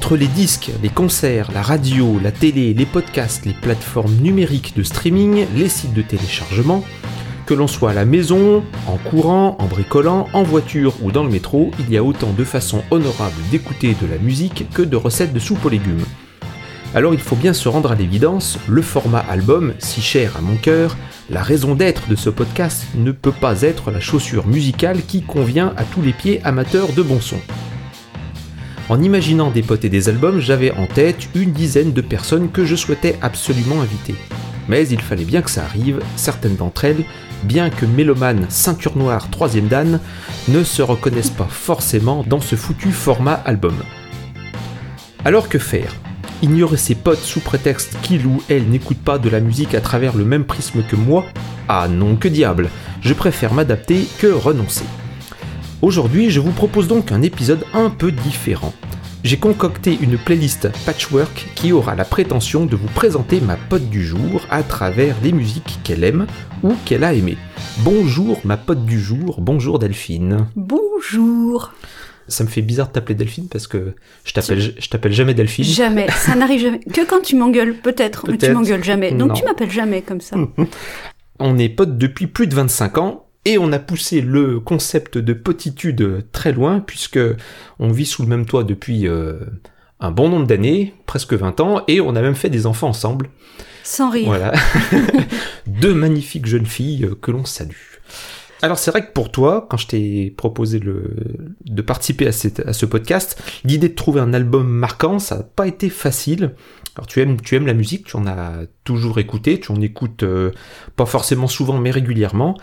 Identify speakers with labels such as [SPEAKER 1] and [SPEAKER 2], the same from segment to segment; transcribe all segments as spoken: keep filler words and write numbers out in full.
[SPEAKER 1] Entre les disques, les concerts, la radio, la télé, les podcasts, les plateformes numériques de streaming, les sites de téléchargement, que l'on soit à la maison, en courant, en bricolant, en voiture ou dans le métro, il y a autant de façons honorables d'écouter de la musique que de recettes de soupe aux légumes. Alors il faut bien se rendre à l'évidence, le format album, si cher à mon cœur, la raison d'être de ce podcast ne peut pas être la chaussure musicale qui convient à tous les pieds amateurs de bon son. En imaginant des potes et des albums, j'avais en tête une dizaine de personnes que je souhaitais absolument inviter. Mais il fallait bien que ça arrive, certaines d'entre elles, bien que mélomanes ceinture noire troisième dan, ne se reconnaissent pas forcément dans ce foutu format album. Alors que faire ? Ignorer ses potes sous prétexte qu'ils ou elles n'écoutent pas de la musique à travers le même prisme que moi ? Ah non, que diable ! Je préfère m'adapter que renoncer. Aujourd'hui, je vous propose donc un épisode un peu différent. J'ai concocté une playlist patchwork qui aura la prétention de vous présenter ma pote du jour à travers les musiques qu'elle aime ou qu'elle a aimées. Bonjour ma pote du jour, bonjour Delphine.
[SPEAKER 2] Bonjour.
[SPEAKER 1] Ça me fait bizarre de t'appeler Delphine parce que je t'appelle, je t'appelle jamais Delphine.
[SPEAKER 2] Jamais, ça n'arrive jamais. Que quand tu m'engueules, peut-être, peut-être. Mais tu m'engueules jamais. Donc non. Tu m'appelles jamais comme ça.
[SPEAKER 1] On est potes depuis plus de vingt-cinq ans. Et on a poussé le concept de potitude très loin, puisque on vit sous le même toit depuis euh, un bon nombre d'années, presque vingt ans, et on a même fait des enfants ensemble.
[SPEAKER 2] Sans rire.
[SPEAKER 1] Voilà. Deux magnifiques jeunes filles que l'on salue. Alors c'est vrai que pour toi, quand je t'ai proposé le, de participer à, cette, à ce podcast, l'idée de trouver un album marquant, ça n'a pas été facile. Alors tu aimes, tu aimes la musique, tu en as toujours écouté, tu en écoutes euh, pas forcément souvent mais régulièrement.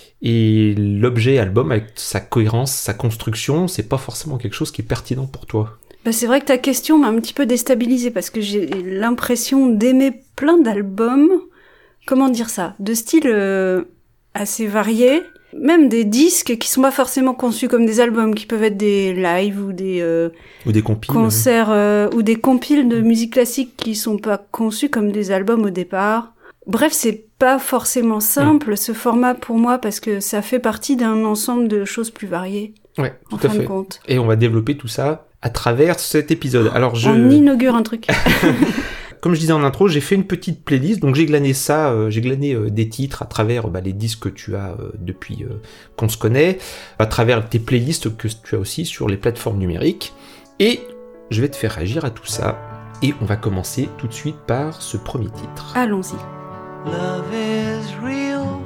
[SPEAKER 1] Et l'objet album, avec sa cohérence, sa construction, c'est pas forcément quelque chose qui est pertinent pour toi.
[SPEAKER 2] Bah c'est vrai que ta question m'a un petit peu déstabilisée parce que j'ai l'impression d'aimer plein d'albums, comment dire ça, de styles euh, assez variés, même des disques qui sont pas forcément conçus comme des albums, qui peuvent être des lives ou des euh,
[SPEAKER 1] ou des compiles,
[SPEAKER 2] concerts euh, ou des compiles de musique classique qui sont pas conçus comme des albums au départ. Bref, c'est pas forcément simple, mmh. ce format pour moi, parce que ça fait partie d'un ensemble de choses plus variées.
[SPEAKER 1] Ouais, tout
[SPEAKER 2] en
[SPEAKER 1] à
[SPEAKER 2] fin
[SPEAKER 1] fait.
[SPEAKER 2] De compte.
[SPEAKER 1] Et on va développer tout ça à travers cet épisode. Alors je...
[SPEAKER 2] On inaugure un truc.
[SPEAKER 1] Comme je disais en intro, j'ai fait une petite playlist, donc j'ai glané ça, euh, j'ai glané euh, des titres à travers bah, les disques que tu as euh, depuis euh, qu'on se connaît, à travers tes playlists que tu as aussi sur les plateformes numériques, et je vais te faire réagir à tout ça. Et on va commencer tout de suite par ce premier titre.
[SPEAKER 2] Allons-y.
[SPEAKER 3] Love is real.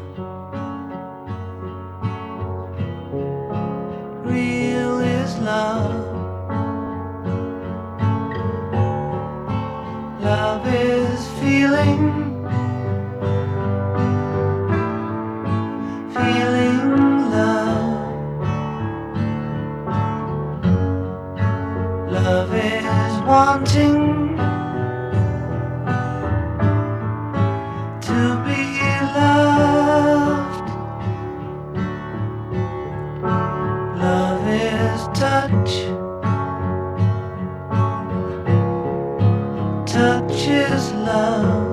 [SPEAKER 3] Real is love. Love is feeling. Feeling love. Love is wanting. Touch is love.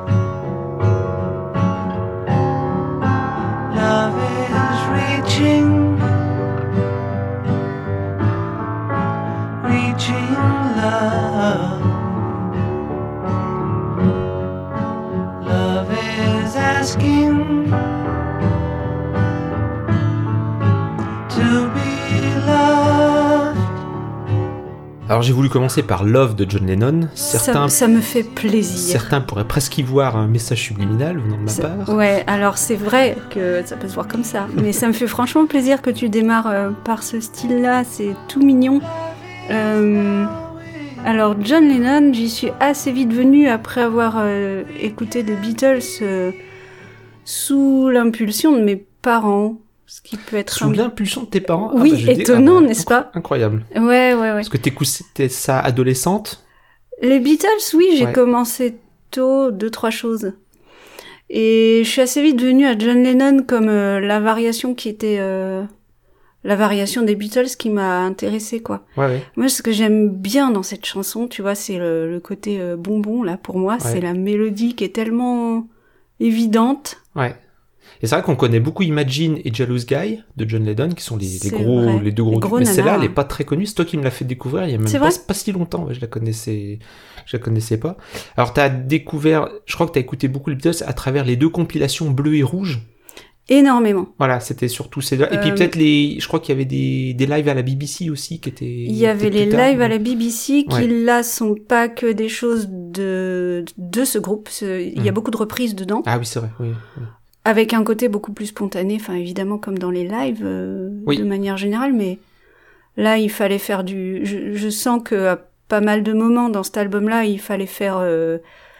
[SPEAKER 3] Love is reaching, reaching love. Love is asking to be loved.
[SPEAKER 1] Alors j'ai voulu commencer par Love de John Lennon. Certains,
[SPEAKER 2] ça, ça me fait plaisir.
[SPEAKER 1] Certains pourraient presque y voir un message subliminal venant de ma
[SPEAKER 2] ça,
[SPEAKER 1] part.
[SPEAKER 2] Ouais, alors c'est vrai que ça peut se voir comme ça, mais ça me fait franchement plaisir que tu démarres euh, par ce style-là, c'est tout mignon. Euh, alors John Lennon, j'y suis assez vite venue après avoir euh, écouté des Beatles euh, sous l'impulsion de mes parents. Ce qui peut être
[SPEAKER 1] Sous un... l'impulsion de tes parents.
[SPEAKER 2] Oui, ah bah, étonnant, dis... ah, n'est-ce pas ?
[SPEAKER 1] Incroyable.
[SPEAKER 2] Ouais, ouais, ouais.
[SPEAKER 1] Parce que t'écoutais ça adolescente ?
[SPEAKER 2] Les Beatles, oui, j'ai
[SPEAKER 1] ouais.
[SPEAKER 2] commencé tôt, deux, trois choses. Et je suis assez vite venue à John Lennon comme euh, la variation qui était... Euh, la variation des Beatles qui m'a intéressée, quoi.
[SPEAKER 1] Ouais, ouais.
[SPEAKER 2] Moi, ce que j'aime bien dans cette chanson, tu vois, c'est le, le côté euh, bonbon, là, pour moi. Ouais. C'est la mélodie qui est tellement évidente.
[SPEAKER 1] Ouais. Et c'est vrai qu'on connaît beaucoup Imagine et Jealous Guy de John Lydon, qui sont les, les
[SPEAKER 2] C'est
[SPEAKER 1] gros,
[SPEAKER 2] vrai.
[SPEAKER 1] les deux gros.
[SPEAKER 2] Les gros
[SPEAKER 1] mais celle-là,
[SPEAKER 2] nanars.
[SPEAKER 1] elle est pas très connue. C'est toi qui me l'as fait découvrir. Il y a même
[SPEAKER 2] C'est
[SPEAKER 1] pas,
[SPEAKER 2] vrai
[SPEAKER 1] pas si longtemps. Ouais, je la connaissais, je la connaissais pas. Alors t'as découvert, je crois que t'as écouté beaucoup les Beatles à travers les deux compilations bleu et rouge.
[SPEAKER 2] Énormément.
[SPEAKER 1] Voilà, c'était surtout ces deux. Et puis
[SPEAKER 2] Euh,
[SPEAKER 1] peut-être les, je crois qu'il y avait des, des lives à la B B C aussi qui étaient.
[SPEAKER 2] Il y avait
[SPEAKER 1] peut-être
[SPEAKER 2] les
[SPEAKER 1] plus tard.
[SPEAKER 2] lives à la B B C qui
[SPEAKER 1] Ouais.
[SPEAKER 2] là sont pas que des choses de de ce groupe. Ce- Il y a
[SPEAKER 1] Mm.
[SPEAKER 2] beaucoup de reprises dedans,
[SPEAKER 1] Ah oui, c'est vrai. Oui. oui.
[SPEAKER 2] avec un côté beaucoup plus spontané. Enfin, évidemment, comme dans les lives euh,
[SPEAKER 1] Oui.
[SPEAKER 2] de manière générale, mais là, il fallait faire du. Je, je sens que à pas mal de moments dans cet album-là, il fallait faire euh,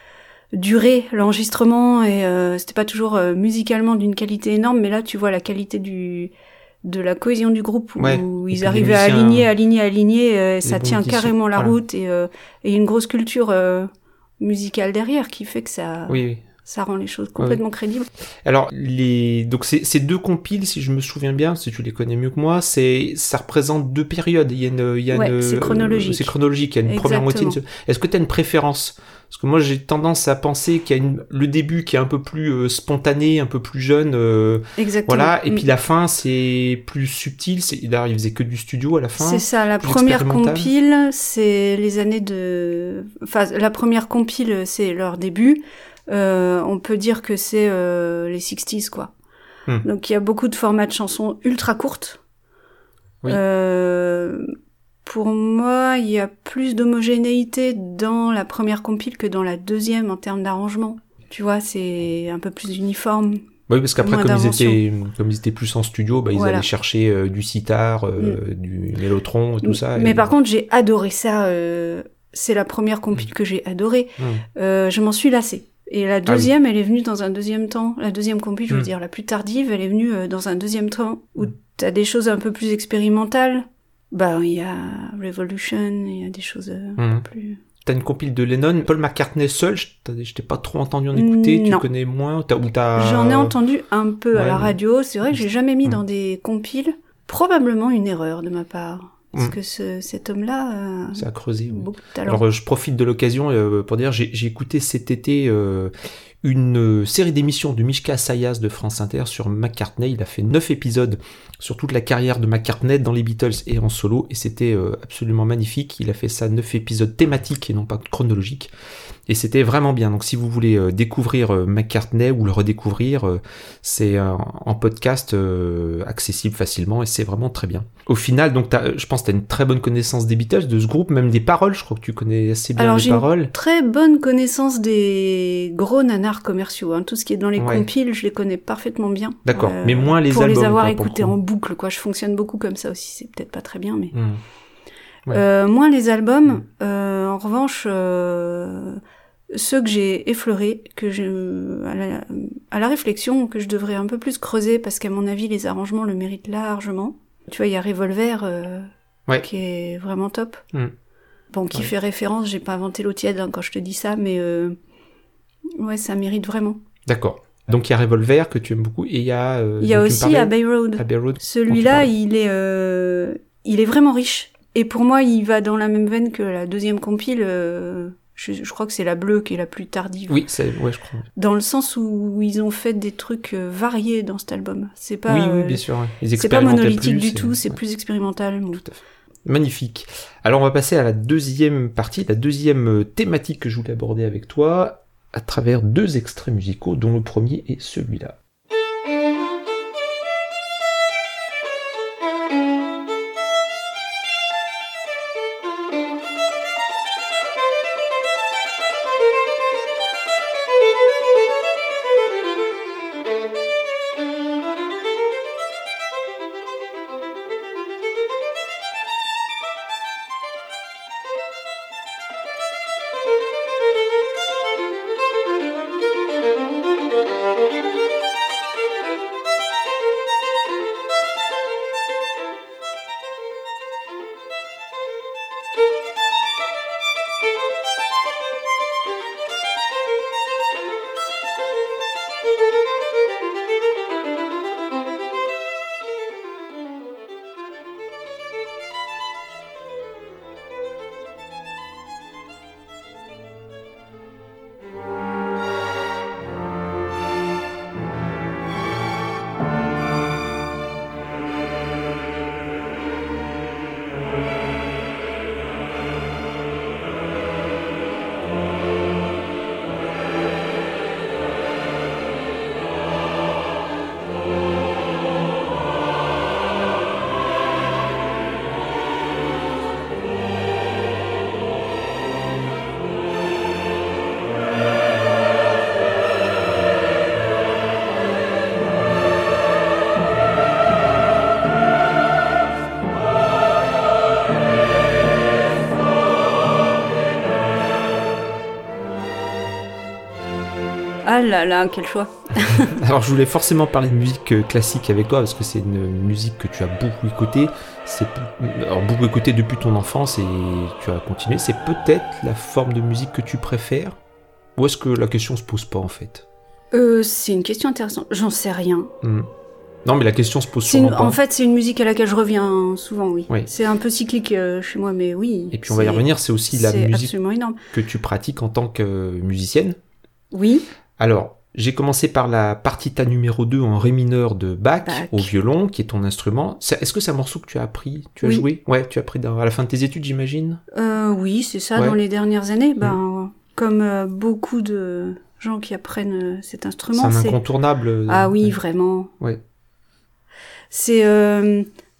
[SPEAKER 2] durer l'enregistrement et euh, c'était pas toujours euh, musicalement d'une qualité énorme, mais là, tu vois la qualité du de la cohésion du groupe où
[SPEAKER 1] Ouais. Et
[SPEAKER 2] ils
[SPEAKER 1] puis les
[SPEAKER 2] arrivaient à
[SPEAKER 1] musiciens-
[SPEAKER 2] aligner, aligner, aligner, euh, ça
[SPEAKER 1] bons
[SPEAKER 2] tient
[SPEAKER 1] musiciens,
[SPEAKER 2] carrément la
[SPEAKER 1] voilà.
[SPEAKER 2] route et euh, et une grosse culture euh, musicale derrière qui fait que ça
[SPEAKER 1] Oui, oui.
[SPEAKER 2] ça rend les choses complètement crédibles.
[SPEAKER 1] Alors, les... donc ces, ces deux compiles, si je me souviens bien, si tu les connais mieux que moi, c'est ça représente deux périodes. Il y a une, il y a
[SPEAKER 2] Ouais,
[SPEAKER 1] une-
[SPEAKER 2] c'est chronologique.
[SPEAKER 1] C'est chronologique. Il y a une première moitié. Une...
[SPEAKER 2] Exactement.
[SPEAKER 1] Est-ce que tu as une préférence? Parce que moi, j'ai tendance à penser qu'il y a une... le début qui est un peu plus euh, spontané, un peu plus jeune. euh,
[SPEAKER 2] Exactement.
[SPEAKER 1] Voilà. Et
[SPEAKER 2] Mm.
[SPEAKER 1] puis la fin, c'est plus subtil. C'est... D'ailleurs, il faisait que du studio à la fin.
[SPEAKER 2] C'est ça, la
[SPEAKER 1] plus
[SPEAKER 2] première
[SPEAKER 1] expérimental.
[SPEAKER 2] compile, c'est les années de... Enfin, la première compile, c'est leur début. Euh, on peut dire que c'est euh, les sixties, quoi.
[SPEAKER 1] Hmm.
[SPEAKER 2] Donc, il y a beaucoup de formats de chansons ultra courtes.
[SPEAKER 1] Oui.
[SPEAKER 2] Euh, pour moi, il y a plus d'homogénéité dans la première compile que dans la deuxième en termes d'arrangement. Tu vois, c'est un peu plus uniforme.
[SPEAKER 1] Oui, parce qu'après,
[SPEAKER 2] Moins
[SPEAKER 1] comme ils,
[SPEAKER 2] d'invention.
[SPEAKER 1] étaient, comme ils étaient plus en studio, bah, ils
[SPEAKER 2] Voilà.
[SPEAKER 1] allaient chercher euh, du sitar, euh, du mélotron, tout ça.
[SPEAKER 2] Mais
[SPEAKER 1] et-
[SPEAKER 2] par contre, j'ai adoré ça. euh, c'est la première compile que j'ai adorée.
[SPEAKER 1] Hmm.
[SPEAKER 2] Euh, je m'en suis lassée. Et la deuxième, elle est venue dans un deuxième temps. La deuxième compil, je veux
[SPEAKER 1] Mm.
[SPEAKER 2] dire, la plus tardive, elle est venue euh, dans un deuxième temps où
[SPEAKER 1] Mm.
[SPEAKER 2] t'as des choses un peu plus expérimentales. Bah, il y a Revolution, il y a des choses euh, un
[SPEAKER 1] Mm.
[SPEAKER 2] peu plus...
[SPEAKER 1] T'as une compile de Lennon, Paul McCartney seul, je t'ai je t'ai pas trop entendu en écouter, tu
[SPEAKER 2] Non.
[SPEAKER 1] connais moins, t'as, ou t'as...
[SPEAKER 2] J'en ai entendu un peu à
[SPEAKER 1] ouais,
[SPEAKER 2] la
[SPEAKER 1] mais-
[SPEAKER 2] radio. C'est vrai que j'ai jamais mis
[SPEAKER 1] Mm.
[SPEAKER 2] dans des compiles. Probablement une erreur de ma part. Parce
[SPEAKER 1] Mm.
[SPEAKER 2] que ce, cet homme-là
[SPEAKER 1] C'est
[SPEAKER 2] a
[SPEAKER 1] à creuser, oui.
[SPEAKER 2] beaucoup de talent.
[SPEAKER 1] Alors euh, je profite de l'occasion euh, pour dire, j'ai, j'ai écouté cet été euh, une euh, série d'émissions de Mishka Sayas de France Inter sur McCartney. Il a fait neuf épisodes sur toute la carrière de McCartney dans les Beatles et en solo, et c'était euh, absolument magnifique. Il a fait ça neuf épisodes thématiques et non pas chronologiques. Et c'était vraiment bien. Donc si vous voulez euh, découvrir euh, McCartney ou le redécouvrir, euh, c'est euh, en podcast euh, accessible facilement et c'est vraiment très bien. Au final, donc t'as, je pense que tu as une très bonne connaissance des Beatles, de ce groupe, même des paroles. Je crois que tu connais assez bien
[SPEAKER 2] Alors,
[SPEAKER 1] les
[SPEAKER 2] j'ai une
[SPEAKER 1] paroles.
[SPEAKER 2] très bonne connaissance des gros nanars commerciaux. Hein. Tout ce qui est dans les
[SPEAKER 1] Ouais.
[SPEAKER 2] compiles, je les connais parfaitement bien.
[SPEAKER 1] D'accord, mais moins les
[SPEAKER 2] pour
[SPEAKER 1] albums,
[SPEAKER 2] les avoir
[SPEAKER 1] quoi, pour le
[SPEAKER 2] écoutés
[SPEAKER 1] coup.
[SPEAKER 2] en boucle, quoi. Je fonctionne beaucoup comme ça aussi. C'est peut-être pas très bien, mais
[SPEAKER 1] Mmh. Ouais.
[SPEAKER 2] euh, moins les albums.
[SPEAKER 1] Mm.
[SPEAKER 2] Euh, en revanche, euh, ceux que j'ai effleurés, que je à la, à la réflexion, que je devrais un peu plus creuser, parce qu'à mon avis, les arrangements le méritent largement. Tu vois, il y a Revolver euh,
[SPEAKER 1] Ouais.
[SPEAKER 2] qui est vraiment top.
[SPEAKER 1] Mm.
[SPEAKER 2] Bon, qui
[SPEAKER 1] Ouais.
[SPEAKER 2] fait référence, j'ai pas inventé l'eau tiède hein, quand je te dis ça, mais euh, ouais, ça mérite vraiment.
[SPEAKER 1] D'accord. Donc il y a Revolver que tu aimes beaucoup et il y a... euh,
[SPEAKER 2] Il y a
[SPEAKER 1] dont tu me
[SPEAKER 2] aussi
[SPEAKER 1] parlais,
[SPEAKER 2] Abbey Road.
[SPEAKER 1] Abbey Road.
[SPEAKER 2] Celui-là,
[SPEAKER 1] parlais.
[SPEAKER 2] il est, euh, il est vraiment riche. Et pour moi, il va dans la même veine que la deuxième compile. euh, je, je crois que c'est la bleue qui est la plus tardive.
[SPEAKER 1] Oui, c'est... ouais, je crois.
[SPEAKER 2] Dans le sens où ils ont fait des trucs euh, variés dans cet album. C'est pas,
[SPEAKER 1] oui, oui,
[SPEAKER 2] euh,
[SPEAKER 1] bien sûr. Ouais. Ils
[SPEAKER 2] c'est pas
[SPEAKER 1] expérimentaient
[SPEAKER 2] monolithique
[SPEAKER 1] plus,
[SPEAKER 2] du
[SPEAKER 1] et-
[SPEAKER 2] tout. C'est
[SPEAKER 1] ouais.
[SPEAKER 2] plus expérimental. Bon.
[SPEAKER 1] Tout à fait. Magnifique. Alors on va passer à la deuxième partie, la deuxième euh, thématique que je voulais aborder avec toi, à travers deux extraits musicaux, dont le premier est celui-là.
[SPEAKER 2] Ah là là, quel choix.
[SPEAKER 1] Alors je voulais forcément parler de musique euh, classique avec toi parce que c'est une musique que tu as beaucoup écoutée. C'est alors, beaucoup écoutée depuis ton enfance et tu as continué. C'est peut-être la forme de musique que tu préfères? Ou est-ce que la question se pose pas en fait?
[SPEAKER 2] Euh, c'est une question intéressante. J'en sais rien.
[SPEAKER 1] Hmm. Non, mais la question se pose
[SPEAKER 2] C'est
[SPEAKER 1] sûrement
[SPEAKER 2] une-
[SPEAKER 1] pas.
[SPEAKER 2] En fait, c'est une musique à laquelle je reviens souvent, oui.
[SPEAKER 1] Oui.
[SPEAKER 2] C'est un peu cyclique euh, chez moi, mais oui.
[SPEAKER 1] Et puis on va y
[SPEAKER 2] c'est-
[SPEAKER 1] revenir, c'est aussi la
[SPEAKER 2] C'est
[SPEAKER 1] musique
[SPEAKER 2] absolument énorme.
[SPEAKER 1] que tu pratiques en tant que musicienne.
[SPEAKER 2] Oui.
[SPEAKER 1] Alors, j'ai commencé par la partita numéro deux en ré mineur de Bach,
[SPEAKER 2] Bach.
[SPEAKER 1] au violon, qui est ton instrument. C'est- Est-ce que c'est un morceau que tu as appris? Tu as
[SPEAKER 2] Oui.
[SPEAKER 1] joué? Ouais, tu as appris dans- à la fin de tes études, j'imagine?
[SPEAKER 2] Euh, oui, c'est ça,
[SPEAKER 1] Ouais.
[SPEAKER 2] dans les dernières années. Ben, comme euh, beaucoup de gens qui apprennent euh, cet
[SPEAKER 1] C'est
[SPEAKER 2] instrument,
[SPEAKER 1] un
[SPEAKER 2] c'est...
[SPEAKER 1] incontournable. euh,
[SPEAKER 2] Ah oui,
[SPEAKER 1] ouais.
[SPEAKER 2] vraiment.
[SPEAKER 1] Ouais.
[SPEAKER 2] C'est euh,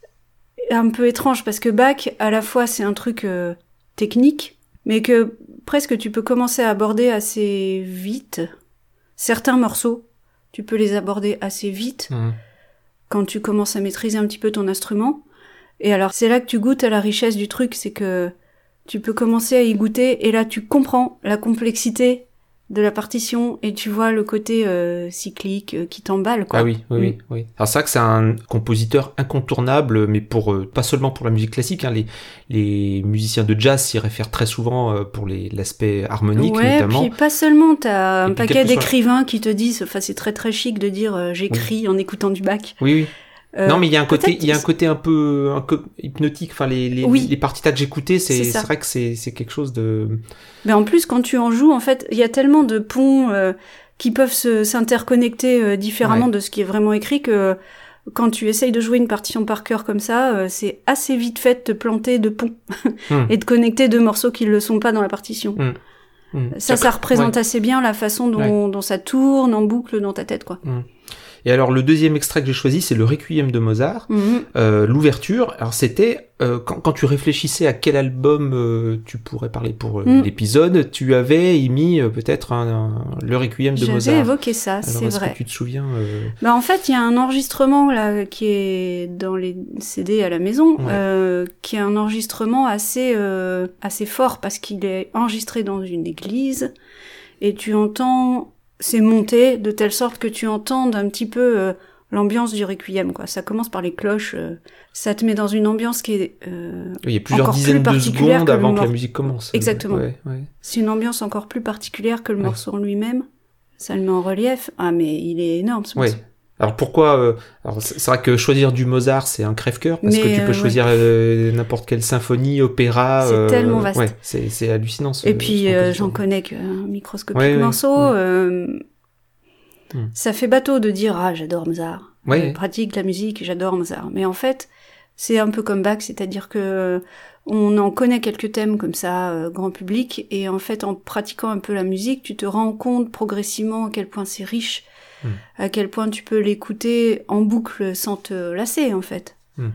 [SPEAKER 2] un peu étrange parce que Bach, à la fois, c'est un truc euh, technique, mais que presque tu peux commencer à aborder assez vite. Certains morceaux, tu peux les aborder assez vite
[SPEAKER 1] Mhm.
[SPEAKER 2] quand tu commences à maîtriser un petit peu ton instrument. Et alors, c'est là que tu goûtes à la richesse du truc, c'est que tu peux commencer à y goûter et là, tu comprends la complexité de la partition et tu vois le côté euh, cyclique euh, qui t'emballe, quoi.
[SPEAKER 1] Ah oui, oui,
[SPEAKER 2] Mm.
[SPEAKER 1] oui, oui. Alors c'est vrai que c'est un compositeur incontournable, mais pour euh, pas seulement pour la musique classique. Hein, les les musiciens de jazz s'y réfèrent très souvent euh, pour les l'aspect harmonique
[SPEAKER 2] Ouais,
[SPEAKER 1] notamment.
[SPEAKER 2] puis pas seulement, t'as
[SPEAKER 1] Et
[SPEAKER 2] un
[SPEAKER 1] puis,
[SPEAKER 2] paquet
[SPEAKER 1] quel que soit-
[SPEAKER 2] d'écrivains qui te disent, enfin c'est très très chic de dire euh, j'écris en écoutant du Bach.
[SPEAKER 1] Oui, oui.
[SPEAKER 2] Euh,
[SPEAKER 1] non, mais il y a un côté,
[SPEAKER 2] peut-être-
[SPEAKER 1] il y a un côté un peu, un peu hypnotique. Enfin, les les,
[SPEAKER 2] Oui.
[SPEAKER 1] les partitas que j'écoutais, c'est
[SPEAKER 2] C'est ça.
[SPEAKER 1] c'est vrai que c'est c'est quelque chose de.
[SPEAKER 2] Mais en plus, quand tu en joues, en fait, il y a tellement de ponts euh, qui peuvent se- s'interconnecter euh, différemment
[SPEAKER 1] Ouais.
[SPEAKER 2] de ce qui est vraiment écrit que euh, quand tu essayes de jouer une partition par cœur comme ça, euh, c'est assez vite fait de te planter de ponts
[SPEAKER 1] Hmm.
[SPEAKER 2] et de connecter deux morceaux qui ne le sont pas dans la partition.
[SPEAKER 1] Hmm. Hmm.
[SPEAKER 2] Ça, ça représente
[SPEAKER 1] Ouais.
[SPEAKER 2] assez bien la façon dont, dont ça tourne en boucle dans ta tête, quoi.
[SPEAKER 1] Et alors le deuxième extrait que j'ai choisi, c'est le Requiem de Mozart,
[SPEAKER 2] Mhm.
[SPEAKER 1] euh, l'ouverture. Alors c'était euh, quand, quand tu réfléchissais à quel album euh, tu pourrais parler pour euh,
[SPEAKER 2] Mm.
[SPEAKER 1] l'épisode, tu avais émis euh, peut-être un, un- le Requiem de
[SPEAKER 2] J'avais
[SPEAKER 1] Mozart.
[SPEAKER 2] évoqué ça,
[SPEAKER 1] Alors
[SPEAKER 2] c'est
[SPEAKER 1] est-ce
[SPEAKER 2] vrai.
[SPEAKER 1] que tu te souviens euh,
[SPEAKER 2] Bah en fait, il y a un enregistrement là qui est dans les C D à la maison,
[SPEAKER 1] Ouais.
[SPEAKER 2] euh, qui est un enregistrement assez euh, assez fort parce qu'il est enregistré dans une église et tu entends, c'est monté de telle sorte que tu entends un petit peu euh, l'ambiance du Requiem, quoi. Ça commence par les cloches, euh, ça te met dans une ambiance qui est euh,
[SPEAKER 1] il y a plusieurs
[SPEAKER 2] encore plus
[SPEAKER 1] dizaines de
[SPEAKER 2] particulière
[SPEAKER 1] secondes
[SPEAKER 2] que le
[SPEAKER 1] avant que la
[SPEAKER 2] mor-
[SPEAKER 1] musique commence.
[SPEAKER 2] Exactement.
[SPEAKER 1] Ouais, ouais.
[SPEAKER 2] c'est une ambiance encore plus particulière que le
[SPEAKER 1] Ouais.
[SPEAKER 2] morceau en lui-même. Ça le met en relief. Ah mais il est énorme ce
[SPEAKER 1] Ouais.
[SPEAKER 2] morceau.
[SPEAKER 1] Alors pourquoi euh, alors c'est c'est vrai que choisir du Mozart c'est un crève-cœur parce
[SPEAKER 2] Mais,
[SPEAKER 1] que tu peux
[SPEAKER 2] euh,
[SPEAKER 1] choisir euh, n'importe quelle symphonie, opéra.
[SPEAKER 2] C'est
[SPEAKER 1] euh,
[SPEAKER 2] tellement vaste.
[SPEAKER 1] Ouais, c'est c'est hallucinant. Ce,
[SPEAKER 2] Et puis
[SPEAKER 1] ce
[SPEAKER 2] euh,
[SPEAKER 1] compositeur.
[SPEAKER 2] j'en connais qu'un microscopique
[SPEAKER 1] Ouais, ouais,
[SPEAKER 2] morceau.
[SPEAKER 1] ouais.
[SPEAKER 2] euh,
[SPEAKER 1] Hmm.
[SPEAKER 2] Ça fait bateau de dire ah j'adore Mozart.
[SPEAKER 1] Ouais.
[SPEAKER 2] Je pratique la musique, j'adore Mozart. Mais en fait, c'est un peu comme Bach, c'est-à-dire que on en connaît quelques thèmes comme ça, euh, grand public, et en fait, en pratiquant un peu la musique, tu te rends compte progressivement à quel point c'est riche,
[SPEAKER 1] Hmm.
[SPEAKER 2] à quel point tu peux l'écouter en boucle sans te lasser, en fait.
[SPEAKER 1] Hmm.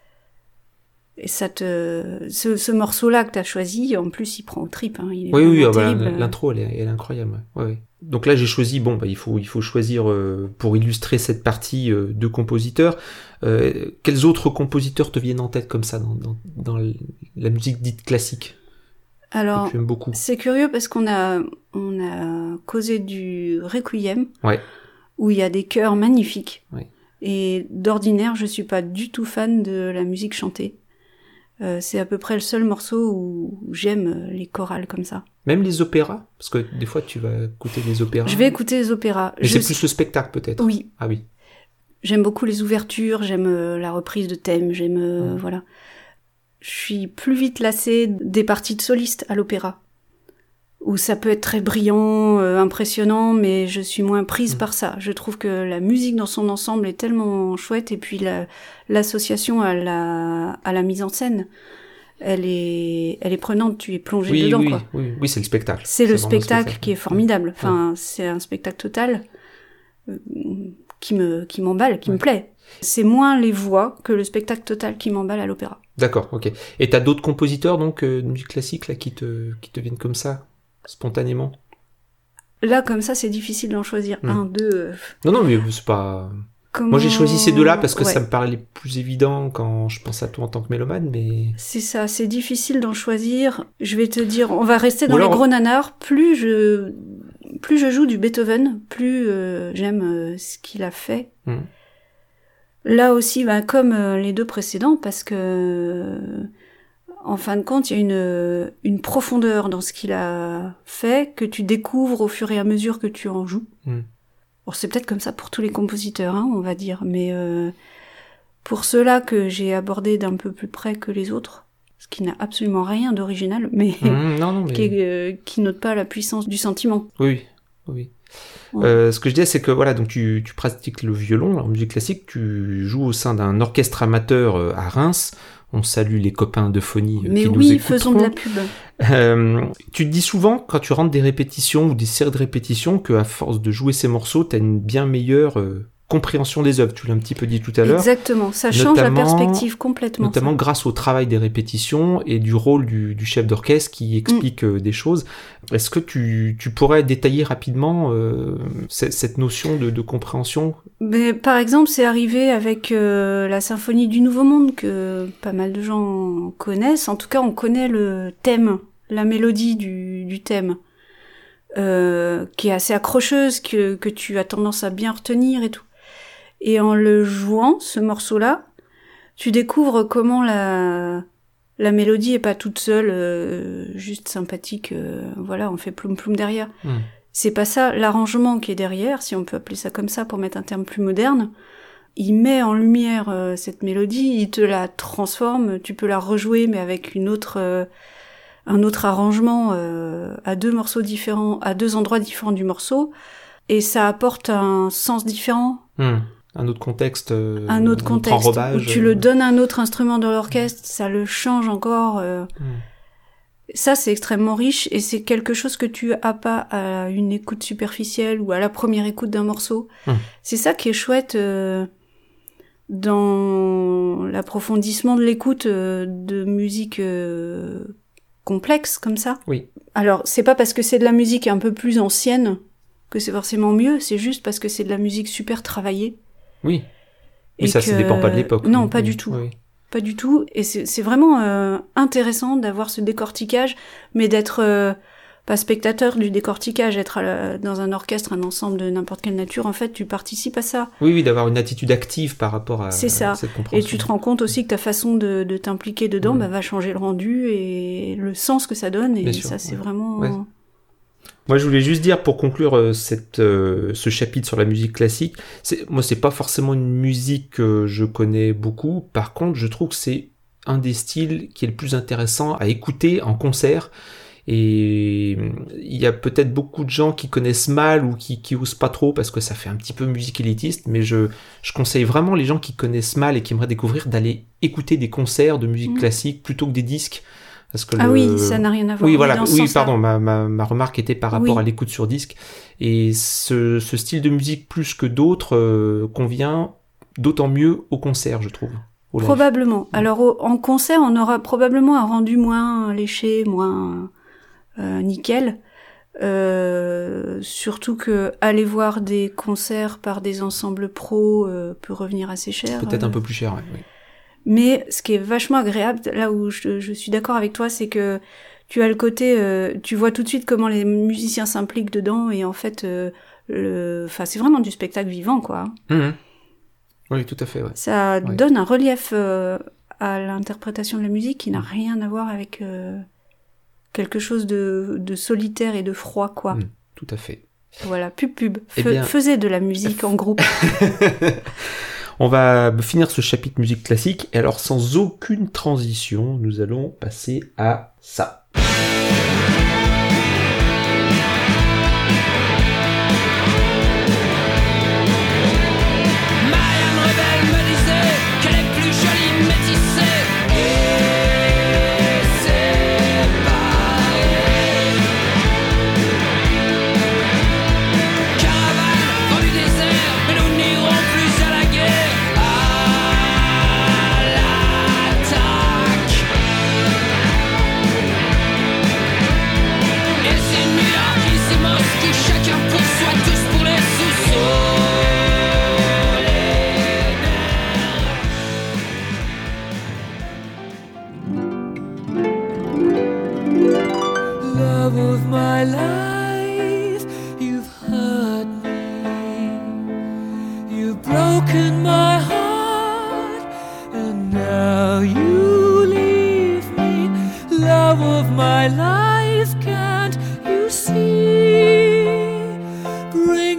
[SPEAKER 2] Et ça te, ce, ce morceau-là que t'as choisi, en plus, il prend aux tripes. Hein, il est
[SPEAKER 1] Oui, oui,
[SPEAKER 2] vraiment
[SPEAKER 1] ah bah,
[SPEAKER 2] terrible.
[SPEAKER 1] l'intro, elle est, elle est incroyable. Ouais. Ouais, ouais. Donc là, j'ai choisi, bon, bah, il faut, il faut choisir, euh, pour illustrer cette partie, euh, deux compositeurs. Euh, quels autres compositeurs te viennent en tête comme ça dans, dans, dans la musique dite classique
[SPEAKER 2] Alors,
[SPEAKER 1] que tu aimes beaucoup?
[SPEAKER 2] c'est curieux parce qu'on a, on a causé du Requiem,
[SPEAKER 1] Ouais.
[SPEAKER 2] où il y a des chœurs magnifiques.
[SPEAKER 1] Ouais.
[SPEAKER 2] Et d'ordinaire, je suis pas du tout fan de la musique chantée. Euh, c'est à peu près le seul morceau où, où j'aime les chorales comme ça.
[SPEAKER 1] Même les opéras? Parce que des fois, tu vas écouter des opéras.
[SPEAKER 2] Je vais écouter les opéras.
[SPEAKER 1] Mais
[SPEAKER 2] Je
[SPEAKER 1] c'est plus le spectacle, peut-être.
[SPEAKER 2] Oui,
[SPEAKER 1] Ah oui.
[SPEAKER 2] j'aime beaucoup les ouvertures, j'aime euh, la reprise de thème, j'aime... euh,
[SPEAKER 1] Mm.
[SPEAKER 2] Voilà. Je suis plus vite lassée des parties de solistes à l'opéra, où ça peut être très brillant, euh, impressionnant, mais je suis moins prise
[SPEAKER 1] Mm.
[SPEAKER 2] par ça. Je trouve que la musique dans son ensemble est tellement chouette, et puis la, l'association à la, à la mise en scène, elle est, elle est prenante, tu es plongé
[SPEAKER 1] Oui,
[SPEAKER 2] dedans,
[SPEAKER 1] oui,
[SPEAKER 2] quoi.
[SPEAKER 1] oui, oui, c'est le spectacle.
[SPEAKER 2] C'est le
[SPEAKER 1] vraiment
[SPEAKER 2] spectacle qui est formidable.
[SPEAKER 1] Ouais.
[SPEAKER 2] Enfin, c'est un spectacle total euh, qui me, qui m'emballe, qui
[SPEAKER 1] Ouais.
[SPEAKER 2] me plaît. C'est moins les voix que le spectacle total qui m'emballe à l'opéra.
[SPEAKER 1] D'accord, ok. Et t'as d'autres compositeurs, donc, euh, de musique classique, là, qui te, qui te viennent comme ça, spontanément?
[SPEAKER 2] Là, comme ça, c'est difficile d'en choisir
[SPEAKER 1] Mm.
[SPEAKER 2] un, deux. euh,
[SPEAKER 1] Non, non, mais c'est pas...
[SPEAKER 2] comment...
[SPEAKER 1] Moi, j'ai choisi ces deux-là parce que
[SPEAKER 2] Ouais.
[SPEAKER 1] ça me paraît les plus évidents quand je pense à toi en tant que mélomane, mais...
[SPEAKER 2] C'est ça, c'est difficile d'en choisir. Je vais te dire, on va rester
[SPEAKER 1] Ou
[SPEAKER 2] dans
[SPEAKER 1] alors-
[SPEAKER 2] les gros nanars. Plus je, plus je joue du Beethoven, plus euh, j'aime euh, ce qu'il a fait.
[SPEAKER 1] Mm.
[SPEAKER 2] Là aussi, bah, comme euh, les deux précédents, parce que euh, en fin de compte, il y a une, une profondeur dans ce qu'il a fait que tu découvres au fur et à mesure que tu en joues.
[SPEAKER 1] Mm.
[SPEAKER 2] Bon, c'est peut-être comme ça pour tous les compositeurs, hein, on va dire, mais euh, pour ceux-là que j'ai abordés d'un peu plus près que les autres, ce qui n'a absolument rien d'original, mais,
[SPEAKER 1] Mm, non, non, mais...
[SPEAKER 2] qui, euh, qui note pas la puissance du sentiment.
[SPEAKER 1] Oui, oui.
[SPEAKER 2] Ouais.
[SPEAKER 1] Euh, ce que je disais, c'est que voilà, donc tu, tu pratiques le violon en musique classique, tu joues au sein d'un orchestre amateur euh, à Reims. On salue les copains de phonie euh,
[SPEAKER 2] Mais
[SPEAKER 1] qui nous
[SPEAKER 2] oui,
[SPEAKER 1] écouteront.
[SPEAKER 2] faisons de la pub.
[SPEAKER 1] Euh, tu te dis souvent, quand tu rentres des répétitions ou des séries de répétitions, qu'à force de jouer ces morceaux, tu as une bien meilleure euh, compréhension des œuvres. Tu l'as un petit peu dit tout à l'heure.
[SPEAKER 2] Exactement, ça change
[SPEAKER 1] Notamment-
[SPEAKER 2] la perspective complètement.
[SPEAKER 1] Notamment
[SPEAKER 2] ça.
[SPEAKER 1] grâce au travail des répétitions et du rôle du, du chef d'orchestre qui explique
[SPEAKER 2] Mm.
[SPEAKER 1] euh, des choses. Est-ce que tu, tu pourrais détailler rapidement euh, cette, cette notion de, de compréhension?
[SPEAKER 2] Mais, par exemple, c'est arrivé avec euh, la symphonie du Nouveau Monde que pas mal de gens connaissent. En tout cas, on connaît le thème, la mélodie du, du thème, euh, qui est assez accrocheuse, que, que tu as tendance à bien retenir et tout. Et en le jouant, ce morceau-là, tu découvres comment la, la mélodie est pas toute seule, euh, juste sympathique, euh, voilà, on fait ploum ploum derrière.
[SPEAKER 1] Mm.
[SPEAKER 2] C'est pas ça, l'arrangement qui est derrière, si on peut appeler ça comme ça pour mettre un terme plus moderne, il met en lumière euh, cette mélodie, il te la transforme, tu peux la rejouer mais avec une autre, euh, un autre arrangement euh, à deux morceaux différents, à deux endroits différents du morceau, et ça apporte un sens différent.
[SPEAKER 1] Mm. Un autre contexte, euh,
[SPEAKER 2] Un autre contexte,
[SPEAKER 1] enrobage,
[SPEAKER 2] où tu
[SPEAKER 1] euh,
[SPEAKER 2] le donnes à un autre instrument de l'orchestre, ça le change encore. euh.
[SPEAKER 1] Mm.
[SPEAKER 2] Ça, c'est extrêmement riche, et c'est quelque chose que tu as pas à une écoute superficielle ou à la première écoute d'un morceau.
[SPEAKER 1] Mm.
[SPEAKER 2] C'est ça qui est chouette euh, dans l'approfondissement de l'écoute euh, de musique euh, complexe comme ça.
[SPEAKER 1] Oui.
[SPEAKER 2] Alors, c'est pas parce que c'est de la musique un peu plus ancienne que c'est forcément mieux, c'est juste parce que c'est de la musique super travaillée.
[SPEAKER 1] Oui.
[SPEAKER 2] Et
[SPEAKER 1] Mais ça,
[SPEAKER 2] que-
[SPEAKER 1] ça dépend pas de l'époque.
[SPEAKER 2] Non,
[SPEAKER 1] Oui,
[SPEAKER 2] pas
[SPEAKER 1] oui,
[SPEAKER 2] du tout.
[SPEAKER 1] oui.
[SPEAKER 2] Pas du tout. Et c'est c'est vraiment euh, intéressant d'avoir ce décortiquage, mais d'être euh, pas spectateur du décortiquage, être à la- dans un orchestre, un ensemble de n'importe quelle nature. En fait, tu participes à ça.
[SPEAKER 1] Oui, oui, d'avoir une attitude active par rapport à,
[SPEAKER 2] C'est ça.
[SPEAKER 1] à cette
[SPEAKER 2] Et
[SPEAKER 1] compréhension.
[SPEAKER 2] tu te rends compte aussi que ta façon de, de t'impliquer dedans
[SPEAKER 1] Mhm.
[SPEAKER 2] bah, va changer le rendu et le sens que ça donne. Et
[SPEAKER 1] Bien sûr,
[SPEAKER 2] ça, c'est
[SPEAKER 1] ouais.
[SPEAKER 2] vraiment...
[SPEAKER 1] Ouais. Moi, je voulais juste dire, pour conclure euh, cette, euh, ce chapitre sur la musique classique, c'est, moi, c'est pas forcément une musique que je connais beaucoup. Par contre, je trouve que c'est un des styles qui est le plus intéressant à écouter en concert. Et il y a peut-être beaucoup de gens qui connaissent mal ou qui, qui osent pas trop parce que ça fait un petit peu musique élitiste, mais je, je conseille vraiment les gens qui connaissent mal et qui aimeraient découvrir d'aller écouter des concerts de musique
[SPEAKER 2] Mhm.
[SPEAKER 1] classique plutôt que des disques. Parce que
[SPEAKER 2] Ah
[SPEAKER 1] le-
[SPEAKER 2] oui, ça n'a rien à voir.
[SPEAKER 1] Oui, voilà.
[SPEAKER 2] dans ce
[SPEAKER 1] Oui,
[SPEAKER 2] sens-là.
[SPEAKER 1] pardon. Ma, ma, ma remarque était par rapport
[SPEAKER 2] Oui.
[SPEAKER 1] à l'écoute sur disque. Et ce, ce style de musique, plus que d'autres, euh, convient d'autant mieux au concert, je trouve. Au live.
[SPEAKER 2] Probablement. Alors au- en concert, on aura probablement un rendu moins léché, moins euh, nickel. Euh, surtout que aller voir des concerts par des ensembles pros euh, peut revenir assez cher.
[SPEAKER 1] Peut-être un
[SPEAKER 2] euh.
[SPEAKER 1] peu plus cher, ouais, oui.
[SPEAKER 2] Mais ce qui est vachement agréable, là où je, je suis d'accord avec toi, c'est que tu as le côté, euh, tu vois tout de suite comment les musiciens s'impliquent dedans et en fait, euh, le, enfin c'est vraiment du spectacle vivant quoi.
[SPEAKER 1] Mhm. Oui, tout à fait, ouais.
[SPEAKER 2] Ça
[SPEAKER 1] Ouais.
[SPEAKER 2] donne un relief euh, à l'interprétation de la musique qui n'a rien à voir avec euh, quelque chose de, de solitaire et de froid, quoi.
[SPEAKER 1] Mm. Tout à fait.
[SPEAKER 2] Voilà, pub pub.
[SPEAKER 1] Eh
[SPEAKER 2] Fe-
[SPEAKER 1] bien-
[SPEAKER 2] Faisez de la musique en groupe.
[SPEAKER 1] On va finir ce chapitre musique classique, et alors sans aucune transition, nous allons passer à ça.
[SPEAKER 4] Marianne Rebelle me disait qu'elle est plus jolie métissée. Et c'est pareil. Caravane dans du désert, mais nous n'irons plus à la guerre. À l'attaque.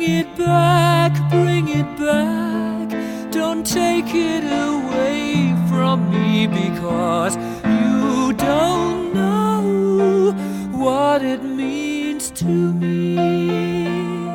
[SPEAKER 4] it back, bring it back. Don't take it away from me, because you don't know what it means to me.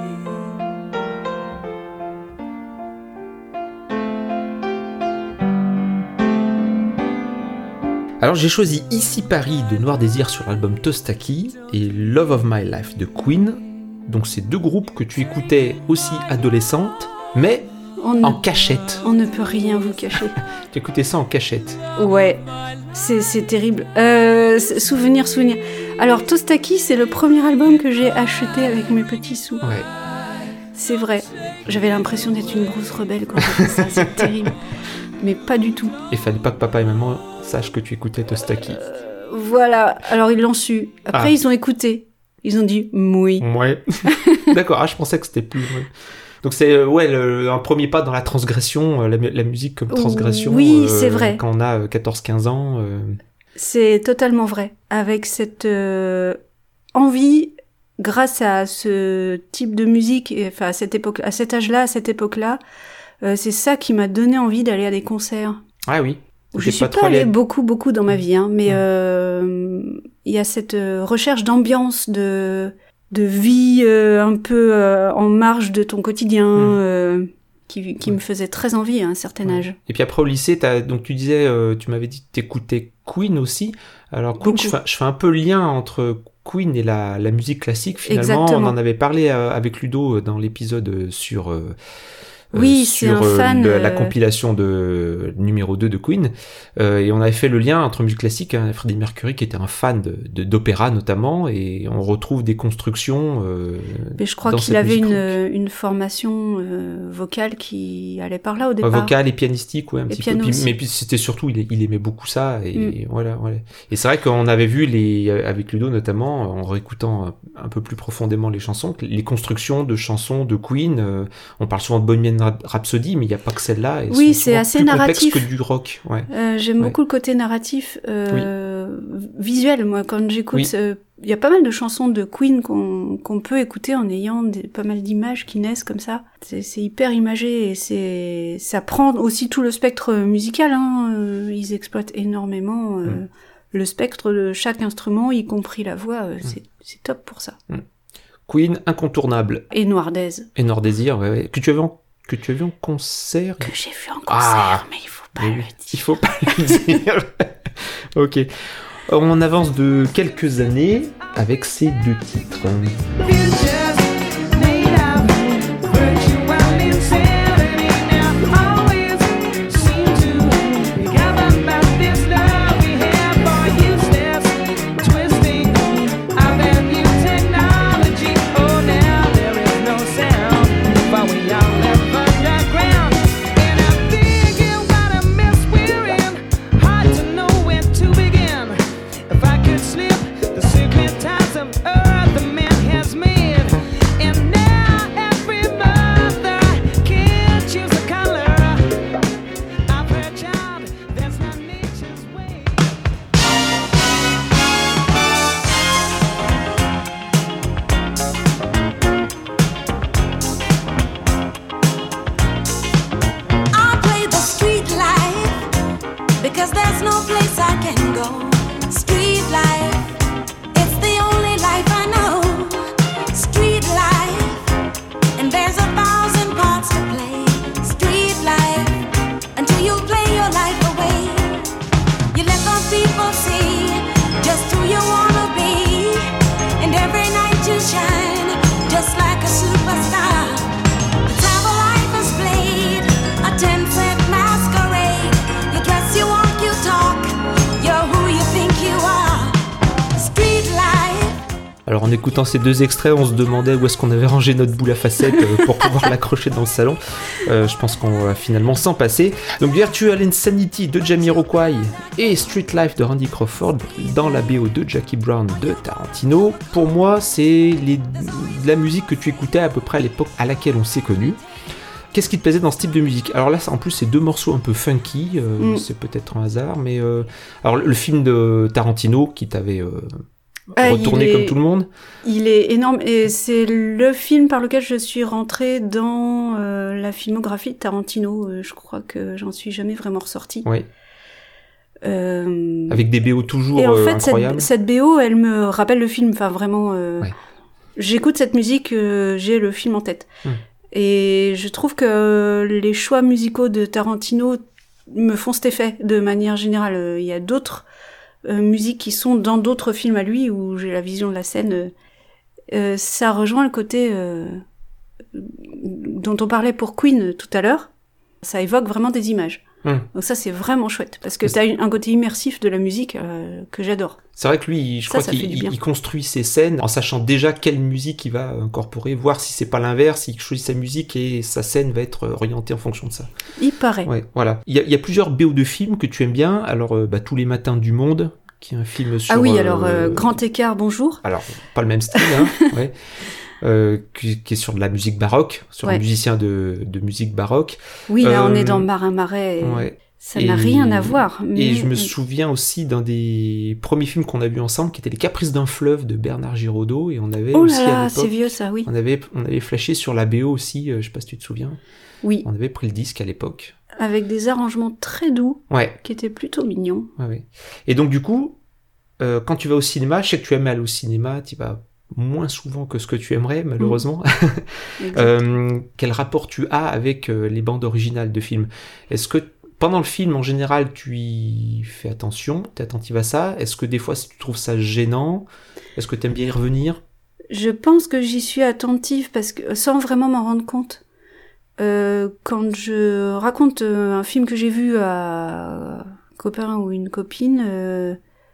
[SPEAKER 1] Alors j'ai choisi Ici Paris de Noir Désir sur l'album Tostaki et Love of My Life de Queen. Donc c'est deux groupes que tu écoutais aussi adolescente, mais
[SPEAKER 2] On
[SPEAKER 1] en
[SPEAKER 2] ne,
[SPEAKER 1] cachette.
[SPEAKER 2] on ne peut rien vous cacher.
[SPEAKER 1] Tu écoutais ça en cachette.
[SPEAKER 2] Ouais, c'est, c'est terrible. Euh, c'est- souvenir, souvenir. Alors, Tostaki, c'est le premier album que j'ai acheté avec mes petits sous.
[SPEAKER 1] Ouais.
[SPEAKER 2] C'est vrai. J'avais l'impression d'être une grosse rebelle quand j'ai fait ça. C'est terrible. Mais pas du tout.
[SPEAKER 1] Et fallait pas que papa et maman sachent que tu écoutais Tostaki.
[SPEAKER 2] Voilà. Alors, ils l'ont su. Après,
[SPEAKER 1] Ah.
[SPEAKER 2] ils ont écouté. Ils ont dit oui.
[SPEAKER 1] Ouais. D'accord, ah, je pensais que c'était plus... ouais. Donc c'est euh, ouais, le- un premier pas dans la transgression, euh, la, mu- la musique comme transgression.
[SPEAKER 2] Oui, c'est vrai.
[SPEAKER 1] Quand on a euh, quatorze quinze ans. euh,
[SPEAKER 2] C'est totalement vrai. Avec cette euh, envie, grâce à ce type de musique, et, enfin à cette époque, à cet âge-là, à cette époque-là, euh, c'est ça qui m'a donné envie d'aller à des concerts.
[SPEAKER 1] Ah oui.
[SPEAKER 2] Je
[SPEAKER 1] T'es
[SPEAKER 2] suis pas,
[SPEAKER 1] trop
[SPEAKER 2] allée
[SPEAKER 1] allé-
[SPEAKER 2] beaucoup, beaucoup dans ma vie, hein, mais
[SPEAKER 1] Mm.
[SPEAKER 2] euh, il y a cette euh, recherche d'ambiance, de de vie euh, un peu euh, en marge de ton quotidien,
[SPEAKER 1] Mm.
[SPEAKER 2] euh, qui, qui
[SPEAKER 1] Ouais.
[SPEAKER 2] me faisait très envie à un certain
[SPEAKER 1] Ouais.
[SPEAKER 2] âge.
[SPEAKER 1] Et puis après au lycée, t'as, donc tu disais, euh, tu m'avais dit que t'écoutais Queen aussi. Alors Queen,
[SPEAKER 2] Beaucoup.
[SPEAKER 1] je fais, je fais un peu le lien entre Queen et la, la musique classique finalement.
[SPEAKER 2] Exactement.
[SPEAKER 1] On en avait parlé euh, avec Ludo euh, dans l'épisode euh, sur... euh,
[SPEAKER 2] Oui,
[SPEAKER 1] euh,
[SPEAKER 2] c'est
[SPEAKER 1] sur
[SPEAKER 2] un
[SPEAKER 1] euh,
[SPEAKER 2] fan,
[SPEAKER 1] le- la
[SPEAKER 2] euh,
[SPEAKER 1] compilation de numéro deux de Queen, euh, et on avait fait le lien entre musique classique, hein, Freddie Mercury qui était un fan de, de- d'opéra notamment, et on retrouve des constructions euh,
[SPEAKER 2] Mais je crois
[SPEAKER 1] dans
[SPEAKER 2] qu'il
[SPEAKER 1] cette
[SPEAKER 2] avait
[SPEAKER 1] musique
[SPEAKER 2] une,
[SPEAKER 1] rock.
[SPEAKER 2] une formation euh, vocale qui allait par là au départ.
[SPEAKER 1] vocale et pianistique, ouais, un
[SPEAKER 2] Et
[SPEAKER 1] petit
[SPEAKER 2] piano
[SPEAKER 1] peu. Puis-
[SPEAKER 2] aussi.
[SPEAKER 1] mais puis c'était surtout, il, il aimait beaucoup ça, et
[SPEAKER 2] Mm.
[SPEAKER 1] voilà, voilà. Et c'est vrai qu'on avait vu les, avec Ludo notamment, en réécoutant un, un peu plus profondément les chansons, que les constructions de chansons de Queen. Euh, on parle souvent de Bohemian Rhapsody, mais il n'y a pas que celle-là. Elles
[SPEAKER 2] Oui,
[SPEAKER 1] sont
[SPEAKER 2] c'est
[SPEAKER 1] souvent
[SPEAKER 2] assez
[SPEAKER 1] plus
[SPEAKER 2] narratif.
[SPEAKER 1] complexes que du rock, ouais.
[SPEAKER 2] Euh, j'aime
[SPEAKER 1] Ouais.
[SPEAKER 2] beaucoup le côté narratif, euh, visuel. Moi, quand j'écoute, il
[SPEAKER 1] Oui.
[SPEAKER 2] y a pas mal de chansons de Queen qu'on qu'on peut écouter en ayant des, pas mal d'images qui naissent comme ça. C'est c'est hyper imagé et c'est ça prend aussi tout le spectre musical. Hein. Euh, Ils exploitent énormément euh,
[SPEAKER 1] Mm.
[SPEAKER 2] le spectre de chaque instrument, y compris la voix. Euh, c'est c'est top pour ça.
[SPEAKER 1] Queen, incontournable.
[SPEAKER 2] Et Noirdez,
[SPEAKER 1] Et Nord Désir, ouais, ouais. Que tu avais en, que tu avais en concert.
[SPEAKER 2] que j'ai vu en concert,
[SPEAKER 1] Ah.
[SPEAKER 2] mais il faut pas
[SPEAKER 1] Mais
[SPEAKER 2] le
[SPEAKER 1] oui,
[SPEAKER 2] dire.
[SPEAKER 1] il faut pas le dire. Ok. On avance de quelques années avec ces deux titres.
[SPEAKER 5] I play the street life because there's no place I can go. Street life, it's the only life I know. Street life, and there's a thousand parts to play. Street life, until you play your life away. You let those people see just who you wanna be, and every night you shine just like a superstar. That's how the life is played, a ten-cent masquerade. You dress, you walk, you talk, you're who you think you are. Street life.
[SPEAKER 1] Alors en écoutant ces deux extraits, on se demandait où est-ce qu'on avait rangé notre boule à facettes euh, pour pouvoir l'accrocher dans le salon. Euh, je pense qu'on va finalement s'en passer. Donc Virtual Insanity de Jamiroquai et Street Life de Randy Crawford dans la B O de Jackie Brown de Tarantino. Pour moi, c'est les... la musique que tu écoutais à peu près à l'époque à laquelle on s'est connus. Qu'est-ce qui te plaisait dans ce type de musique ? Alors là, en plus, c'est deux morceaux un peu funky, euh,
[SPEAKER 2] Mm.
[SPEAKER 1] c'est peut-être un hasard, mais... Euh... Alors le film de Tarantino qui t'avait... Euh...
[SPEAKER 2] Ah,
[SPEAKER 1] retourner
[SPEAKER 2] il est-
[SPEAKER 1] comme tout le monde.
[SPEAKER 2] Il est énorme et c'est le film par lequel je suis rentrée dans euh, la filmographie de Tarantino. Euh, je crois que j'en suis jamais vraiment ressortie.
[SPEAKER 1] Ouais.
[SPEAKER 2] Euh,
[SPEAKER 1] Avec des B O toujours
[SPEAKER 2] et en
[SPEAKER 1] euh,
[SPEAKER 2] fait,
[SPEAKER 1] incroyables.
[SPEAKER 2] cette, cette B O, elle me rappelle le film. Enfin, vraiment, euh,
[SPEAKER 1] Ouais.
[SPEAKER 2] j'écoute cette musique, euh, j'ai le film en tête.
[SPEAKER 1] Hmm.
[SPEAKER 2] Et je trouve que les choix musicaux de Tarantino me font cet effet de manière générale. Euh, Il y a d'autres euh, musiques qui sont dans d'autres films à lui où j'ai la vision de la scène. Euh, euh, ça rejoint le côté euh, dont on parlait pour Queen tout à l'heure. Ça évoque vraiment des images.
[SPEAKER 1] Hmm.
[SPEAKER 2] Donc ça, c'est vraiment chouette. Parce que
[SPEAKER 1] C'est-
[SPEAKER 2] t'as une- un côté immersif de la musique euh, que j'adore.
[SPEAKER 1] C'est vrai que lui, il- je
[SPEAKER 2] Ça,
[SPEAKER 1] crois
[SPEAKER 2] ça fait
[SPEAKER 1] qu'il
[SPEAKER 2] du bien.
[SPEAKER 1] il construit ses scènes en sachant déjà quelle musique il va incorporer, voir si c'est pas l'inverse, il choisit sa musique et sa scène va être orientée en fonction de ça.
[SPEAKER 2] Il paraît.
[SPEAKER 1] Ouais, voilà. Il y a, il y a plusieurs B O de films que tu aimes bien. Alors, euh, bah, Tous les matins du monde, qui est un film sur...
[SPEAKER 2] Ah oui,
[SPEAKER 1] euh,
[SPEAKER 2] alors, euh, Grand Écart, bonjour.
[SPEAKER 1] Alors, pas le même style, hein, ouais. Euh, qui, qui est sur de la musique baroque, sur
[SPEAKER 2] Ouais.
[SPEAKER 1] un musicien de, de musique baroque.
[SPEAKER 2] Oui, là, on
[SPEAKER 1] Euh,
[SPEAKER 2] est dans Marin Marais. et
[SPEAKER 1] Ouais.
[SPEAKER 2] Ça
[SPEAKER 1] Et-
[SPEAKER 2] n'a rien à voir. Mais...
[SPEAKER 1] Et je me souviens aussi d'un des premiers films qu'on a vus ensemble, qui était Les Caprices d'un fleuve de Bernard Giraudot, et on avait
[SPEAKER 2] Oh
[SPEAKER 1] aussi
[SPEAKER 2] là
[SPEAKER 1] à
[SPEAKER 2] là,
[SPEAKER 1] l'époque,
[SPEAKER 2] c'est vieux ça, oui.
[SPEAKER 1] on avait, on avait flashé sur la B O aussi, euh, je sais pas si tu te souviens,
[SPEAKER 2] Oui,
[SPEAKER 1] on avait pris le disque à l'époque.
[SPEAKER 2] avec des arrangements très doux,
[SPEAKER 1] Ouais,
[SPEAKER 2] qui étaient plutôt mignons.
[SPEAKER 1] ouais, ouais. Et donc du coup, euh, quand tu vas au cinéma, je sais que tu aimes aller au cinéma, tu vas moins souvent que ce que tu aimerais, malheureusement.
[SPEAKER 2] Exact.
[SPEAKER 1] Euh, quel rapport tu as avec euh, les bandes originales de films? Est-ce que pendant le film, en général, tu y fais attention, tu es attentive à ça? Est-ce que des fois, tu trouves ça gênant? Est-ce que tu aimes bien y revenir?
[SPEAKER 2] Je pense que j'y suis attentive parce que sans vraiment m'en rendre compte. Euh, quand je raconte euh, un film que j'ai vu à un copain ou une copine, euh,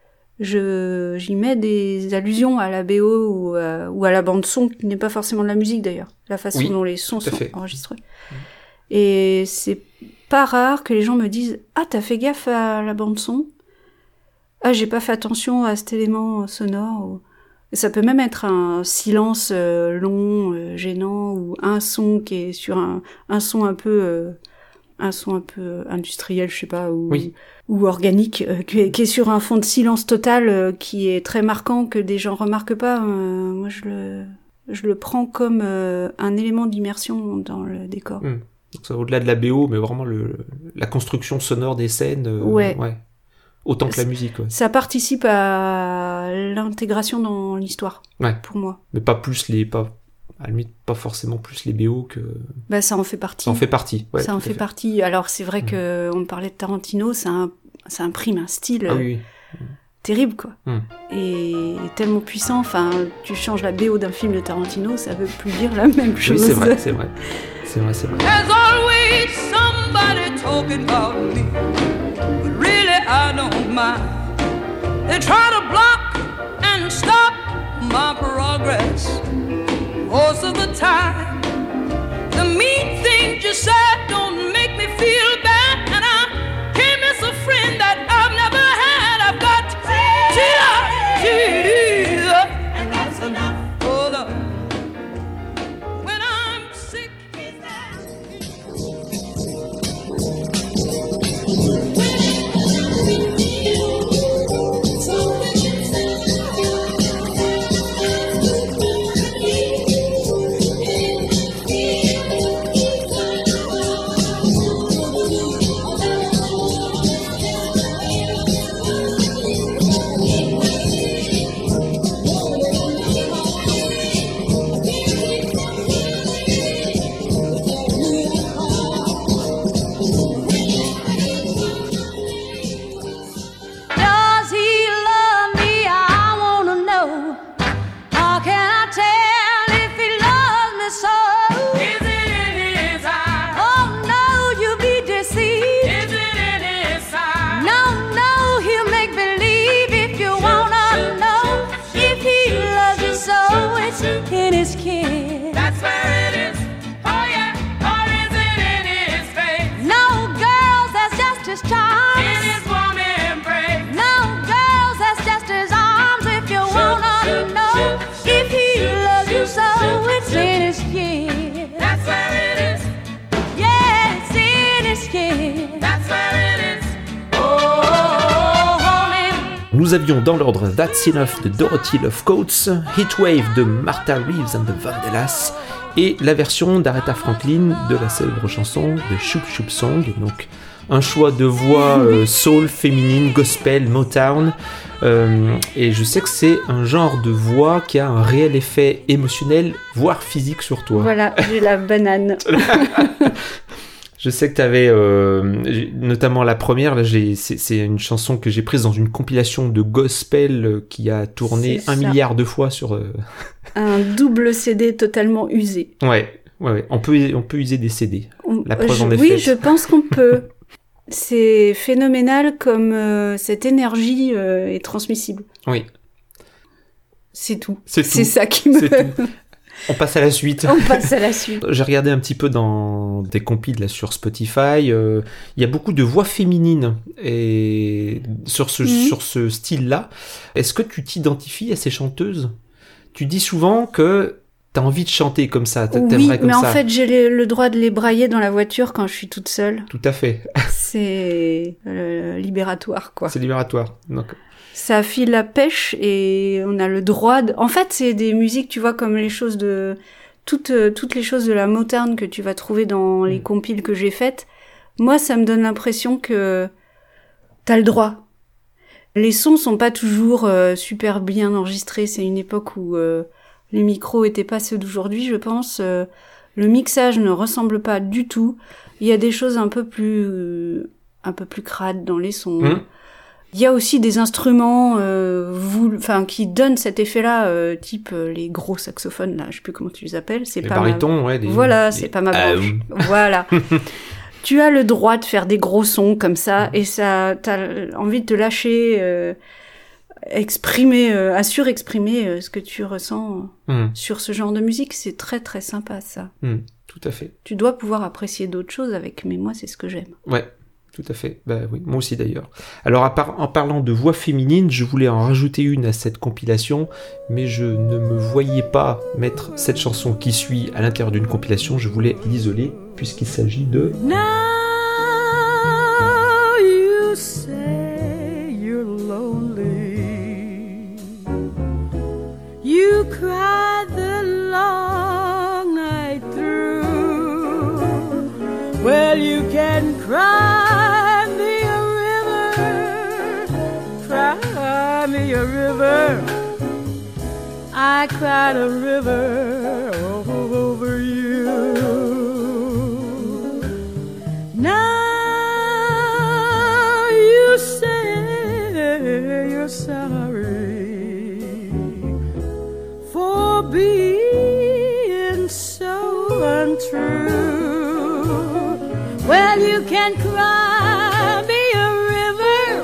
[SPEAKER 2] je j'y mets des allusions à la B O ou à, ou à la bande son, qui n'est pas forcément de la musique d'ailleurs, la façon
[SPEAKER 1] Oui,
[SPEAKER 2] dont les sons
[SPEAKER 1] tout à
[SPEAKER 2] sont
[SPEAKER 1] fait.
[SPEAKER 2] enregistrés. Et c'est pas rare que les gens me disent « Ah, t'as fait gaffe à la bande son ? Ah, j'ai pas fait attention à cet élément sonore. » ou... Et ça peut même être un silence euh, long, euh, gênant, ou un son qui est sur un, un son un peu... euh, un son un peu industriel, je sais pas, ou,
[SPEAKER 1] Oui.
[SPEAKER 2] ou organique, euh, qui, est, qui est sur un fond de silence total, euh, qui est très marquant, que des gens remarquent pas. Euh, moi, je le, je le prends comme euh, un élément d'immersion dans le décor.
[SPEAKER 1] Hmm. Donc, c'est au-delà de la B O, mais vraiment le, la construction sonore des scènes. euh,
[SPEAKER 2] Ouais.
[SPEAKER 1] Autant que la musique, ouais.
[SPEAKER 2] Ça participe à l'intégration dans l'histoire,
[SPEAKER 1] Ouais.
[SPEAKER 2] pour moi.
[SPEAKER 1] Mais pas plus les... Pas, à la limite, pas forcément plus les B O que...
[SPEAKER 2] Bah, ça en fait partie.
[SPEAKER 1] Ça en fait partie. Ouais,
[SPEAKER 2] ça
[SPEAKER 1] tout
[SPEAKER 2] en
[SPEAKER 1] à
[SPEAKER 2] fait, partie. Alors, c'est vrai
[SPEAKER 1] Mhm.
[SPEAKER 2] que on parlait de Tarantino, ça, im- ça imprime un style
[SPEAKER 1] Ah
[SPEAKER 2] euh,
[SPEAKER 1] oui, oui.
[SPEAKER 2] terrible, quoi.
[SPEAKER 1] Mhm.
[SPEAKER 2] Et tellement puissant. Enfin, tu changes la B O d'un film de Tarantino, ça veut plus dire la même chose.
[SPEAKER 1] Oui, c'est vrai, c'est vrai. C'est vrai, c'est vrai.
[SPEAKER 4] There's always somebody talking about me, but really I don't mind. They try to block and stop my progress most of the time. The mean things you said don't make me feel bad, and I can't miss a friend that I've never had. I've got Jesus, Jesus, and that's enough. Oh, Lord. When I'm sick,
[SPEAKER 5] Does he love me? I wanna know. How can I tell if he loves me so?
[SPEAKER 4] is it in his eyes?
[SPEAKER 5] Oh no, you be deceived.
[SPEAKER 4] Is it in his eyes?
[SPEAKER 5] No, no, he'll make believe if you wanna know. If he loves you so, it's in his kiss.
[SPEAKER 4] That's where it is. Oh yeah. Or is it in his face?
[SPEAKER 5] No, girls, that's just his
[SPEAKER 4] In
[SPEAKER 5] charms.
[SPEAKER 4] his warm embrace?
[SPEAKER 5] No, girls, that's just his arms. If you wanna know if he loves you so, it's in his kiss.
[SPEAKER 4] That's where it is.
[SPEAKER 5] Yeah, it's in his kiss.
[SPEAKER 4] That's where it is. Oh, hold him.
[SPEAKER 1] nous avions dans l'ordre That's Enough de Dorothy Love Coates, Heatwave de Martha Reeves and the Vandellas, et la version d'Aretha Franklin de la célèbre chanson de Shoop Shoop Song. Donc un choix de voix euh, soul, féminine, gospel, Motown. Euh, et je sais que c'est un genre de voix qui a un réel effet émotionnel, voire physique sur toi.
[SPEAKER 2] Voilà, j'ai la banane.
[SPEAKER 1] Je sais que tu avais, euh, notamment la première, là, j'ai, c'est, c'est une chanson que j'ai prise dans une compilation de gospel qui a tourné
[SPEAKER 2] C'est
[SPEAKER 1] un
[SPEAKER 2] ça.
[SPEAKER 1] milliard de fois sur... Euh...
[SPEAKER 2] Un double C D totalement usé.
[SPEAKER 1] Ouais, ouais, ouais. On peut, on peut user des C D.
[SPEAKER 2] On-
[SPEAKER 1] La preuve
[SPEAKER 2] je-
[SPEAKER 1] en est
[SPEAKER 2] Oui,
[SPEAKER 1] faite.
[SPEAKER 2] je pense qu'on peut. C'est phénoménal comme euh, cette énergie euh, est transmissible.
[SPEAKER 1] Oui,
[SPEAKER 2] C'est tout.
[SPEAKER 1] c'est tout.
[SPEAKER 2] C'est ça qui me...
[SPEAKER 1] C'est tout. On passe à la suite.
[SPEAKER 2] On passe à la suite.
[SPEAKER 1] J'ai regardé un petit peu dans des compiles là, sur Spotify. euh, Il y a beaucoup de voix féminines et sur ce,
[SPEAKER 2] Mhm.
[SPEAKER 1] sur ce style-là. Est-ce que tu t'identifies à ces chanteuses ? Tu dis souvent que t'as envie de chanter comme ça, t'a-
[SPEAKER 2] Oui,
[SPEAKER 1] t'aimerais comme
[SPEAKER 2] mais
[SPEAKER 1] ça.
[SPEAKER 2] en fait, j'ai les- le droit de les brailler dans la voiture quand je suis toute seule.
[SPEAKER 1] Tout à fait.
[SPEAKER 2] C'est euh, libératoire, quoi.
[SPEAKER 1] C'est libératoire. Donc,
[SPEAKER 2] Ça file la pêche et on a le droit de... En fait, c'est des musiques, tu vois, comme les choses de... Toutes, euh, toutes les choses de la Motown que tu vas trouver dans les
[SPEAKER 1] Mm.
[SPEAKER 2] compiles que j'ai faites. Moi, ça me donne l'impression que t'as le droit. Les sons sont pas toujours euh, super bien enregistrés. C'est une époque où euh, les micros étaient pas ceux d'aujourd'hui, je pense. Euh, le mixage ne ressemble pas du tout. Il y a des choses un peu plus... euh, un peu plus crades dans les sons.
[SPEAKER 1] hum,
[SPEAKER 2] Il y a aussi des instruments euh, voulu- enfin, qui donnent cet effet-là, euh, type euh, les gros saxophones, là, je sais plus comment tu les appelles. C'est
[SPEAKER 1] les
[SPEAKER 2] pas ma...
[SPEAKER 1] barytons, ouais. Les,
[SPEAKER 2] Voilà,
[SPEAKER 1] les-
[SPEAKER 2] c'est pas ma
[SPEAKER 1] Ah,
[SPEAKER 2] branche.
[SPEAKER 1] hum.
[SPEAKER 2] Voilà. Tu as le droit de faire des gros sons comme ça, et ça, t'as envie de te lâcher, euh, exprimer, euh, à surexprimer euh, ce que tu ressens
[SPEAKER 1] Hum,
[SPEAKER 2] sur ce genre de musique. C'est très très sympa, ça.
[SPEAKER 1] hum, tout à fait.
[SPEAKER 2] Tu dois pouvoir apprécier d'autres choses avec, mais moi, c'est ce que j'aime.
[SPEAKER 1] Ouais, tout à fait. Bah oui, moi aussi d'ailleurs. Alors à par- en parlant de voix féminine, je voulais en rajouter une à cette compilation, mais je ne me voyais pas mettre cette chanson qui suit à l'intérieur d'une compilation. Je voulais l'isoler puisqu'il s'agit de...
[SPEAKER 4] Now you say you're lonely. You cry the long night through. Well, you can cry me a river, cry me a river. I cried a river over you. Now you say you're sorry for being so untrue. Well, you can cry me a river,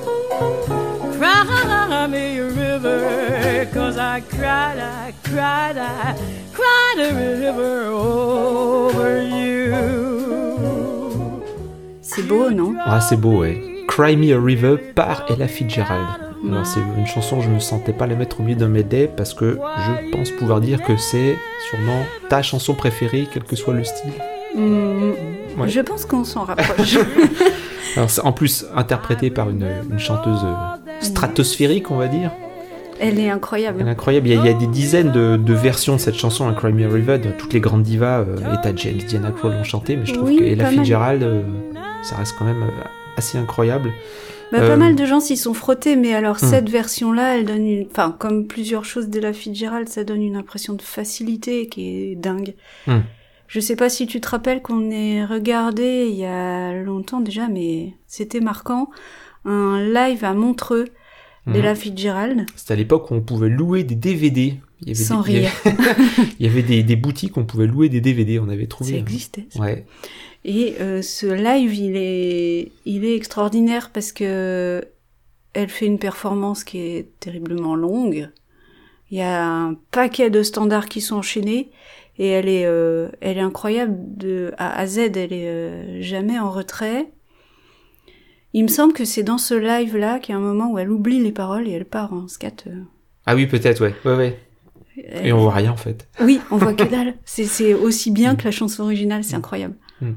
[SPEAKER 4] cry me a river, 'cause I cried, I cried, I cried a river over you.
[SPEAKER 2] C'est beau, non?
[SPEAKER 1] Ah, c'est beau, ouais. Cry Me a River par Ella Fitzgerald. Alors, c'est une chanson, je ne me sentais pas la mettre au milieu d'un medley parce que je pense pouvoir dire que c'est sûrement ta chanson préférée, quel que soit le style.
[SPEAKER 2] Mmh,
[SPEAKER 1] Ouais.
[SPEAKER 2] Je pense qu'on s'en rapproche.
[SPEAKER 1] Alors, c'est en plus interprétée par une, une chanteuse euh, stratosphérique, on va dire.
[SPEAKER 2] Elle est incroyable.
[SPEAKER 1] Elle est incroyable. Il y a, il y a des dizaines de, de versions de cette chanson, hein, Cry Me a River. De toutes les grandes divas, euh, Etta James, Diana Krall l'ont chanté, mais je trouve
[SPEAKER 2] Oui,
[SPEAKER 1] que Ella
[SPEAKER 2] pas mal.
[SPEAKER 1] Fitzgerald, euh, ça reste quand même euh, assez incroyable.
[SPEAKER 2] Bah,
[SPEAKER 1] Euh,
[SPEAKER 2] Pas mal de gens s'y sont frottés, mais alors
[SPEAKER 1] hmm.
[SPEAKER 2] cette version-là, elle donne une... Enfin, comme plusieurs choses d'Ella Fitzgerald, ça donne une impression de facilité qui est dingue.
[SPEAKER 1] Hmm.
[SPEAKER 2] Je sais pas si tu te rappelles qu'on ait regardé il y a longtemps déjà, mais c'était marquant, un live à Montreux d'Ella Fitzgerald.
[SPEAKER 1] C'était à l'époque où on pouvait louer des D V D. Il y avait
[SPEAKER 2] Sans
[SPEAKER 1] des, il y
[SPEAKER 2] rire.
[SPEAKER 1] avait- il y avait des, des boutiques où on pouvait louer des D V D. On avait trouvé.
[SPEAKER 2] Ça
[SPEAKER 1] hein.
[SPEAKER 2] existait. ça.
[SPEAKER 1] Ouais.
[SPEAKER 2] Et euh, ce live, il est, il est extraordinaire parce que elle fait une performance qui est terriblement longue. Il y a un paquet de standards qui sont enchaînés et elle est, euh, elle est incroyable de A à Z. Elle est euh, jamais en retrait. Il me semble que c'est dans ce live-là qu'il y a un moment où elle oublie les paroles et elle part en scat. euh.
[SPEAKER 1] Ah oui, peut-être, ouais. Ouais, ouais. Et on voit rien en fait.
[SPEAKER 2] Oui, on voit que dalle. C'est, c'est aussi bien que la chanson originale, c'est incroyable.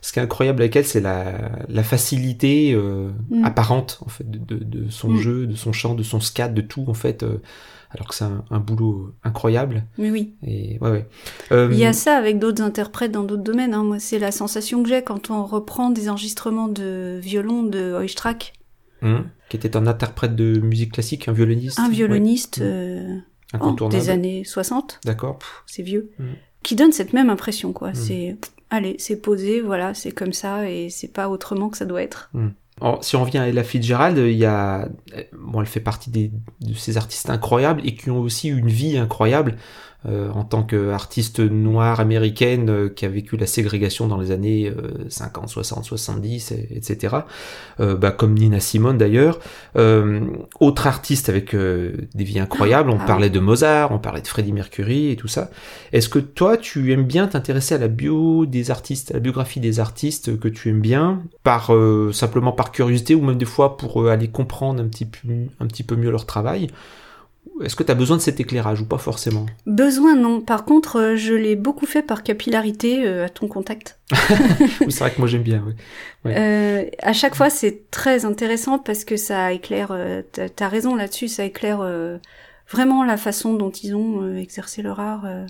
[SPEAKER 1] ce qui est incroyable avec elle, c'est la, la facilité euh,
[SPEAKER 2] Mm.
[SPEAKER 1] apparente en fait de, de, de son
[SPEAKER 2] Mm.
[SPEAKER 1] jeu, de son chant, de son scat, de tout en fait. euh, alors que c'est un, un boulot incroyable.
[SPEAKER 2] Mais oui.
[SPEAKER 1] Et ouais, ouais. Euh,
[SPEAKER 2] Il y a ça avec d'autres interprètes dans d'autres domaines. Hein. Moi, c'est la sensation que j'ai quand on reprend des enregistrements de violon de Oistrakh.
[SPEAKER 1] hum, qui était un interprète de musique classique, un violoniste.
[SPEAKER 2] Un violoniste
[SPEAKER 1] Ouais.
[SPEAKER 2] euh, oh,
[SPEAKER 1] Incontournable.
[SPEAKER 2] des années soixante,
[SPEAKER 1] D'accord. Pff,
[SPEAKER 2] c'est vieux,
[SPEAKER 1] Mm.
[SPEAKER 2] qui donne cette même impression, quoi.
[SPEAKER 1] Mm.
[SPEAKER 2] C'est, allez, c'est posé, voilà, c'est comme ça, et c'est pas autrement que ça doit être.
[SPEAKER 1] Alors, si on revient à Ella Fitzgerald, il y a, bon, elle fait partie des, de ces artistes incroyables et qui ont aussi une vie incroyable euh, en tant qu'artiste noire américaine euh, qui a vécu la ségrégation dans les années euh, cinquante, soixante, soixante-dix, et, etc. Euh, bah, comme Nina Simone d'ailleurs. Euh, autre artiste avec euh, des vies incroyables, on
[SPEAKER 2] Ah
[SPEAKER 1] parlait
[SPEAKER 2] oui.
[SPEAKER 1] de Mozart, on parlait de Freddie Mercury et tout ça. Est-ce que toi, tu aimes bien t'intéresser à la bio des artistes, à la biographie des artistes que tu aimes bien, par euh, simplement par curiosité ou même des fois pour euh, aller comprendre un petit peu, un petit peu mieux leur travail? Est-ce que tu as besoin de cet éclairage ou pas forcément?
[SPEAKER 2] Besoin, non. Par contre, euh, je l'ai beaucoup fait par capillarité euh, à ton contact.
[SPEAKER 1] Oui, c'est vrai que moi j'aime bien. Oui. Ouais.
[SPEAKER 2] Euh, à chaque fois, c'est très intéressant parce que ça éclaire, euh, t'as, t'as raison là-dessus, ça éclaire euh, vraiment la façon dont ils ont euh, exercé leur art. Euh,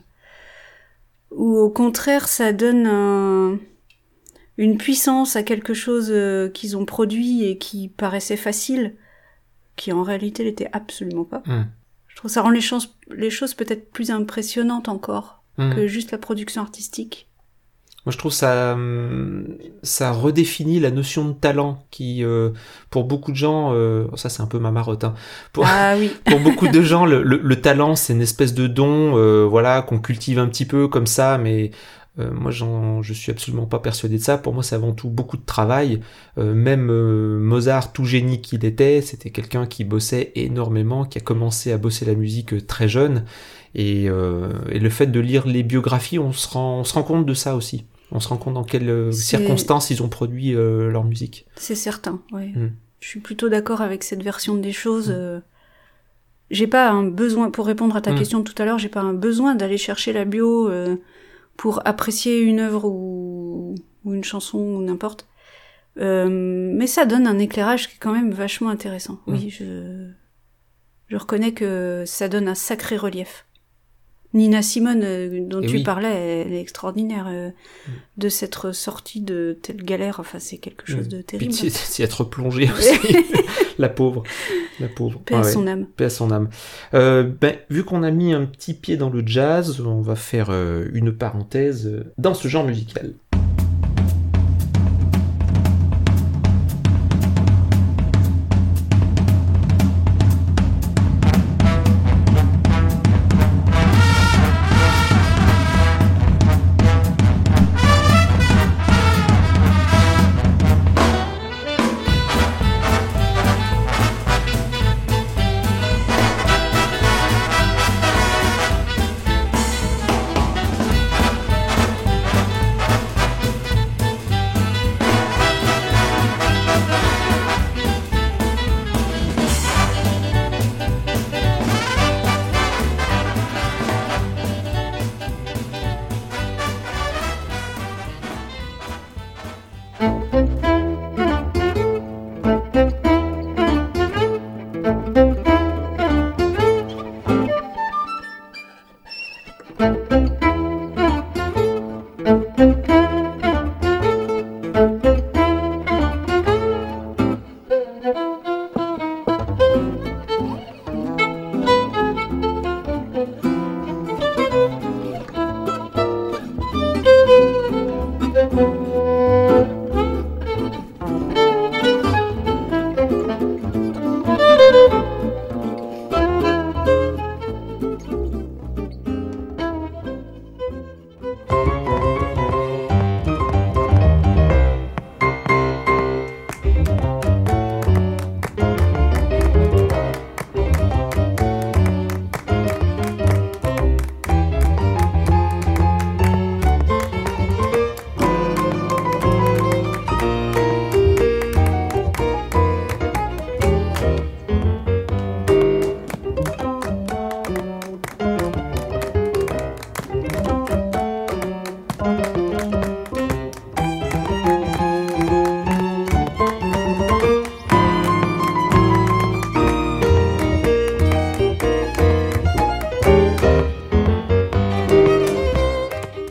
[SPEAKER 2] ou au contraire, ça donne un, une puissance à quelque chose euh, qu'ils ont produit et qui paraissait facile, qui en réalité l'était absolument pas.
[SPEAKER 1] Hum,
[SPEAKER 2] Je trouve que ça rend les choses, les choses peut-être plus impressionnantes encore
[SPEAKER 1] hum.
[SPEAKER 2] que juste la production artistique.
[SPEAKER 1] Moi, je trouve ça, hum, ça redéfinit la notion de talent qui, euh, pour beaucoup de gens, euh, ça c'est un peu ma marotte, hein. Pour,
[SPEAKER 2] Ah oui.
[SPEAKER 1] pour beaucoup de gens, le, le, le talent c'est une espèce de don, euh, voilà, qu'on cultive un petit peu comme ça, mais euh, moi, j'en, je suis absolument pas persuadé de ça. Pour moi, c'est avant tout beaucoup de travail. Euh, même euh, Mozart, tout génie qu'il était, c'était quelqu'un qui bossait énormément, qui a commencé à bosser la musique euh, très jeune. Et, euh, et le fait de lire les biographies, on se rend, on se rend compte de ça aussi. On se rend compte dans quelles euh,
[SPEAKER 2] C'est-
[SPEAKER 1] circonstances ils ont produit euh, leur musique.
[SPEAKER 2] C'est certain, oui.
[SPEAKER 1] Mm.
[SPEAKER 2] Je suis plutôt d'accord avec cette version des choses. euh, J'ai pas un besoin, pour répondre à ta
[SPEAKER 1] Mm.
[SPEAKER 2] question de tout à l'heure, j'ai pas un besoin d'aller chercher la bio euh, pour apprécier une œuvre ou, ou une chanson ou n'importe. Euh, mais ça donne un éclairage qui est quand même vachement intéressant.
[SPEAKER 1] Mm.
[SPEAKER 2] Oui, je, je reconnais que ça donne un sacré relief. Nina Simone, euh, dont
[SPEAKER 1] Et
[SPEAKER 2] tu
[SPEAKER 1] oui.
[SPEAKER 2] parlais, elle est extraordinaire. euh, De s'être sortie de telle galère, enfin, c'est quelque chose de
[SPEAKER 1] Puis
[SPEAKER 2] terrible.
[SPEAKER 1] d'y d'y être plongé aussi. La pauvre. La pauvre.
[SPEAKER 2] Paix à
[SPEAKER 1] Ouais, ouais.
[SPEAKER 2] son âme.
[SPEAKER 1] Paix à son âme. Euh, ben, vu qu'on a mis un petit pied dans le jazz, on va faire euh, une parenthèse euh, dans ce genre musical.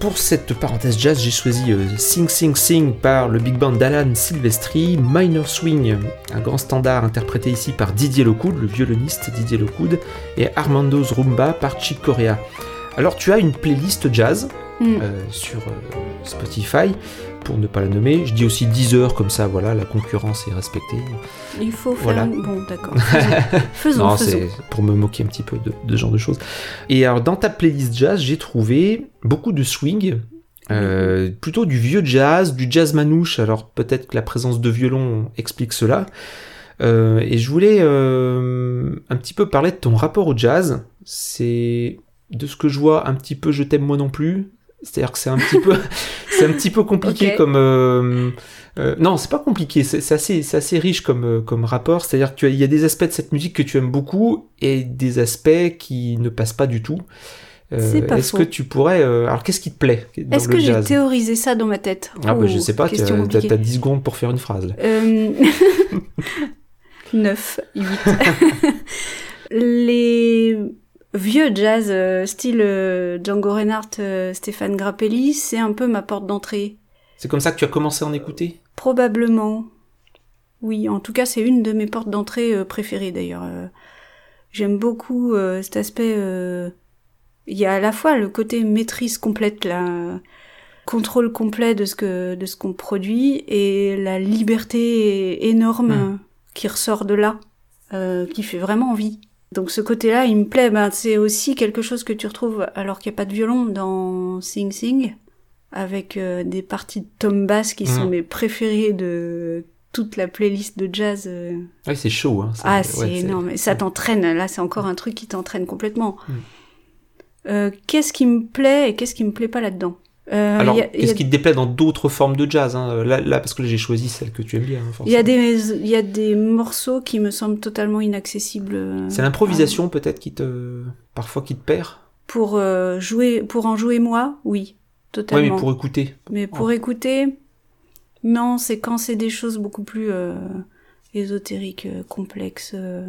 [SPEAKER 1] pour cette parenthèse jazz, j'ai choisi euh, Sing Sing Sing par le big band d'Alan Silvestri, Minor Swing, un grand standard interprété ici par Didier Lockwood, le violoniste Didier Lockwood, et Armando's Rumba par Chick Corea. Alors tu as une playlist jazz mm. euh, sur euh, Spotify, pour ne pas la nommer. Je dis aussi Deezer, comme ça, voilà, la concurrence est respectée.
[SPEAKER 2] Il faut faire...
[SPEAKER 1] Voilà.
[SPEAKER 2] Bon, d'accord. Faisons, faisons.
[SPEAKER 1] Non,
[SPEAKER 2] faisons.
[SPEAKER 1] c'est pour me moquer un petit peu de, de ce genre de choses. Et alors, dans ta playlist jazz, j'ai trouvé beaucoup de swing, euh, mmh. plutôt du vieux jazz, du jazz manouche. Alors, peut-être que la présence de violon explique cela. Euh, et je voulais euh, un petit peu parler de ton rapport au jazz. C'est, de ce que je vois, un petit peu Je t'aime moi non plus. C'est-à-dire que c'est un petit peu, c'est un petit peu compliqué okay. comme. Euh, euh, non, c'est pas compliqué. C'est, c'est assez, c'est assez riche comme comme rapport. C'est-à-dire qu'il y a des aspects de cette musique que tu aimes beaucoup et des aspects qui ne passent pas du tout. Euh,
[SPEAKER 2] c'est pas
[SPEAKER 1] est-ce
[SPEAKER 2] faux.
[SPEAKER 1] que tu pourrais, euh, alors qu'est-ce qui te plaît dans
[SPEAKER 2] Est-ce
[SPEAKER 1] le
[SPEAKER 2] que
[SPEAKER 1] jazz?
[SPEAKER 2] j'ai théorisé ça dans ma tête?
[SPEAKER 1] Ah bah je sais pas.
[SPEAKER 2] Question
[SPEAKER 1] T'as,
[SPEAKER 2] compliquée.
[SPEAKER 1] t'as dix secondes pour faire une phrase. Là.
[SPEAKER 2] Euh... neuf, huit. Les vieux jazz, euh, style euh, Django Reinhardt, euh, Stéphane Grappelli, c'est un peu ma porte d'entrée.
[SPEAKER 1] C'est comme ça que tu as commencé à en écouter?
[SPEAKER 2] Probablement. Oui, en tout cas, c'est une de mes portes d'entrée euh, préférées d'ailleurs. Euh, j'aime beaucoup euh, cet aspect. Euh... Il y a à la fois le côté maîtrise complète, là, euh, contrôle complet de ce que de ce qu'on produit, et la liberté énorme mmh. qui ressort de là, euh, qui fait vraiment envie. Donc ce côté-là, il me plaît. Ben, c'est aussi quelque chose que tu retrouves, alors qu'il n'y a pas de violon, dans Sing Sing, avec euh, des parties de tom bass qui mmh. sont mes préférées de toute la playlist de jazz. Euh...
[SPEAKER 1] Ouais, c'est chaud. Hein. C'est...
[SPEAKER 2] Ah, c'est
[SPEAKER 1] ouais,
[SPEAKER 2] énorme.
[SPEAKER 1] c'est...
[SPEAKER 2] Et ça t'entraîne. Là, c'est encore un truc qui t'entraîne complètement.
[SPEAKER 1] Mmh.
[SPEAKER 2] Euh, qu'est-ce qui me plaît et qu'est-ce qui me plaît pas là-dedans? Euh,
[SPEAKER 1] Alors,
[SPEAKER 2] y a,
[SPEAKER 1] qu'est-ce
[SPEAKER 2] y a...
[SPEAKER 1] qui te déplaît dans d'autres formes de jazz, hein? Là, là, parce que là, j'ai choisi celle que tu aimes bien. Hein,
[SPEAKER 2] il y a des, il y a des morceaux qui me semblent totalement inaccessibles.
[SPEAKER 1] C'est l'improvisation, ah. peut-être, qui te, parfois, qui te perd.
[SPEAKER 2] Pour euh, jouer, pour en jouer moi, oui, totalement.
[SPEAKER 1] Oui, mais pour écouter.
[SPEAKER 2] Mais pour oh. écouter, non, c'est quand c'est des choses beaucoup plus euh, ésotériques, euh, complexes. Euh...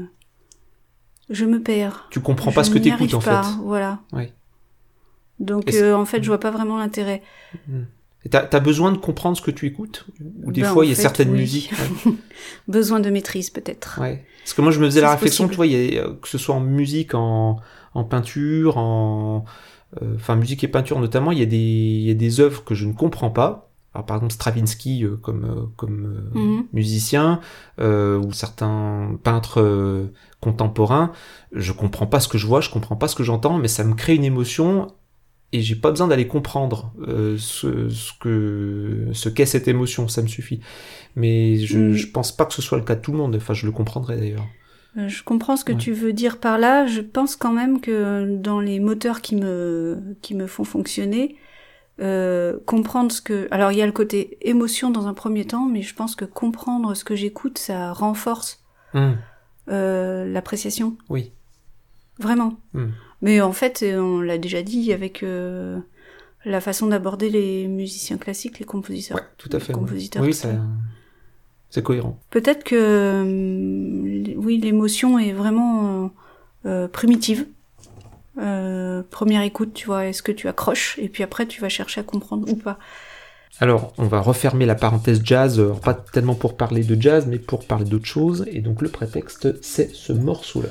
[SPEAKER 2] Je me perds.
[SPEAKER 1] Tu comprends pas je ce que t'écoutes, en
[SPEAKER 2] pas,
[SPEAKER 1] fait.
[SPEAKER 2] Voilà.
[SPEAKER 1] Ouais.
[SPEAKER 2] Donc, euh, en fait, je vois pas vraiment l'intérêt.
[SPEAKER 1] Et t'as, t'as besoin de comprendre ce que tu écoutes? Ou des
[SPEAKER 2] ben,
[SPEAKER 1] fois, il y a
[SPEAKER 2] fait,
[SPEAKER 1] certaines
[SPEAKER 2] oui.
[SPEAKER 1] musiques. Ouais.
[SPEAKER 2] Besoin de maîtrise, peut-être.
[SPEAKER 1] Ouais. Parce que moi, je me faisais
[SPEAKER 2] c'est
[SPEAKER 1] la réflexion,
[SPEAKER 2] possible.
[SPEAKER 1] tu vois, il y a, que ce soit en musique, en, en peinture, en, euh, enfin, musique et peinture notamment, il y a des, il y a des œuvres que je ne comprends pas. Alors, par exemple, Stravinsky euh, comme, euh, comme euh, mm-hmm. musicien, euh, ou certains peintres euh, contemporains, je comprends pas ce que je vois, je comprends pas ce que j'entends, mais ça me crée une émotion. Et j'ai pas besoin d'aller comprendre euh, ce, ce que ce qu'est cette émotion, ça me suffit. Mais je, mmh. je pense pas que ce soit le cas de tout le monde. Enfin, je le comprendrai d'ailleurs.
[SPEAKER 2] Euh, je comprends ce que ouais. tu veux dire par là. Je pense quand même que dans les moteurs qui me qui me font fonctionner, euh, comprendre ce que. Alors il y a le côté émotion dans un premier temps, mais je pense que comprendre ce que j'écoute, ça renforce mmh. euh, l'appréciation.
[SPEAKER 1] Oui.
[SPEAKER 2] Vraiment.
[SPEAKER 1] Mmh.
[SPEAKER 2] Mais en fait, on l'a déjà dit avec euh, la façon d'aborder les musiciens classiques, les compositeurs.
[SPEAKER 1] Ouais, tout à fait.
[SPEAKER 2] Compositeurs,
[SPEAKER 1] oui, ça, c'est cohérent.
[SPEAKER 2] Peut-être que, euh, oui, l'émotion est vraiment euh, primitive. Euh, première écoute, tu vois, est-ce que tu accroches? Et puis après, tu vas chercher à comprendre ou pas.
[SPEAKER 1] Alors, on va refermer la parenthèse jazz, alors pas tellement pour parler de jazz, mais pour parler d'autre chose. Et donc, le prétexte, c'est ce morceau-là.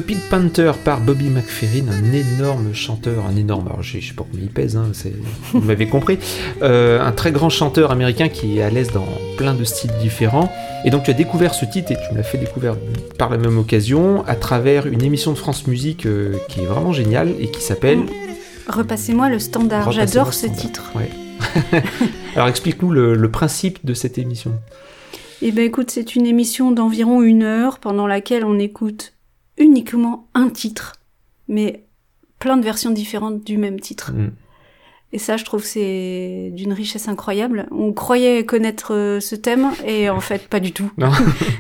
[SPEAKER 1] Pink Panther par Bobby McFerrin, un énorme chanteur, un énorme, alors je sais pas combien il pèse, hein, c'est, vous m'avez compris, euh, un très grand chanteur américain qui est à l'aise dans plein de styles différents. Et donc tu as découvert ce titre, et tu me l'as fait découvrir par la même occasion, à travers une émission de France Musique euh, qui est vraiment géniale et qui s'appelle...
[SPEAKER 2] Repassez-moi le standard,
[SPEAKER 1] Repassez-moi
[SPEAKER 2] j'adore
[SPEAKER 1] le
[SPEAKER 2] ce
[SPEAKER 1] standard.
[SPEAKER 2] titre.
[SPEAKER 1] Ouais. Alors explique-nous le, le principe de cette émission.
[SPEAKER 2] Eh ben écoute, c'est une émission d'environ une heure pendant laquelle on écoute uniquement un titre, mais plein de versions différentes du même titre.
[SPEAKER 1] Mm.
[SPEAKER 2] Et ça, je trouve, c'est d'une richesse incroyable. On croyait connaître euh, ce thème, et en fait, pas du tout.
[SPEAKER 1] Non.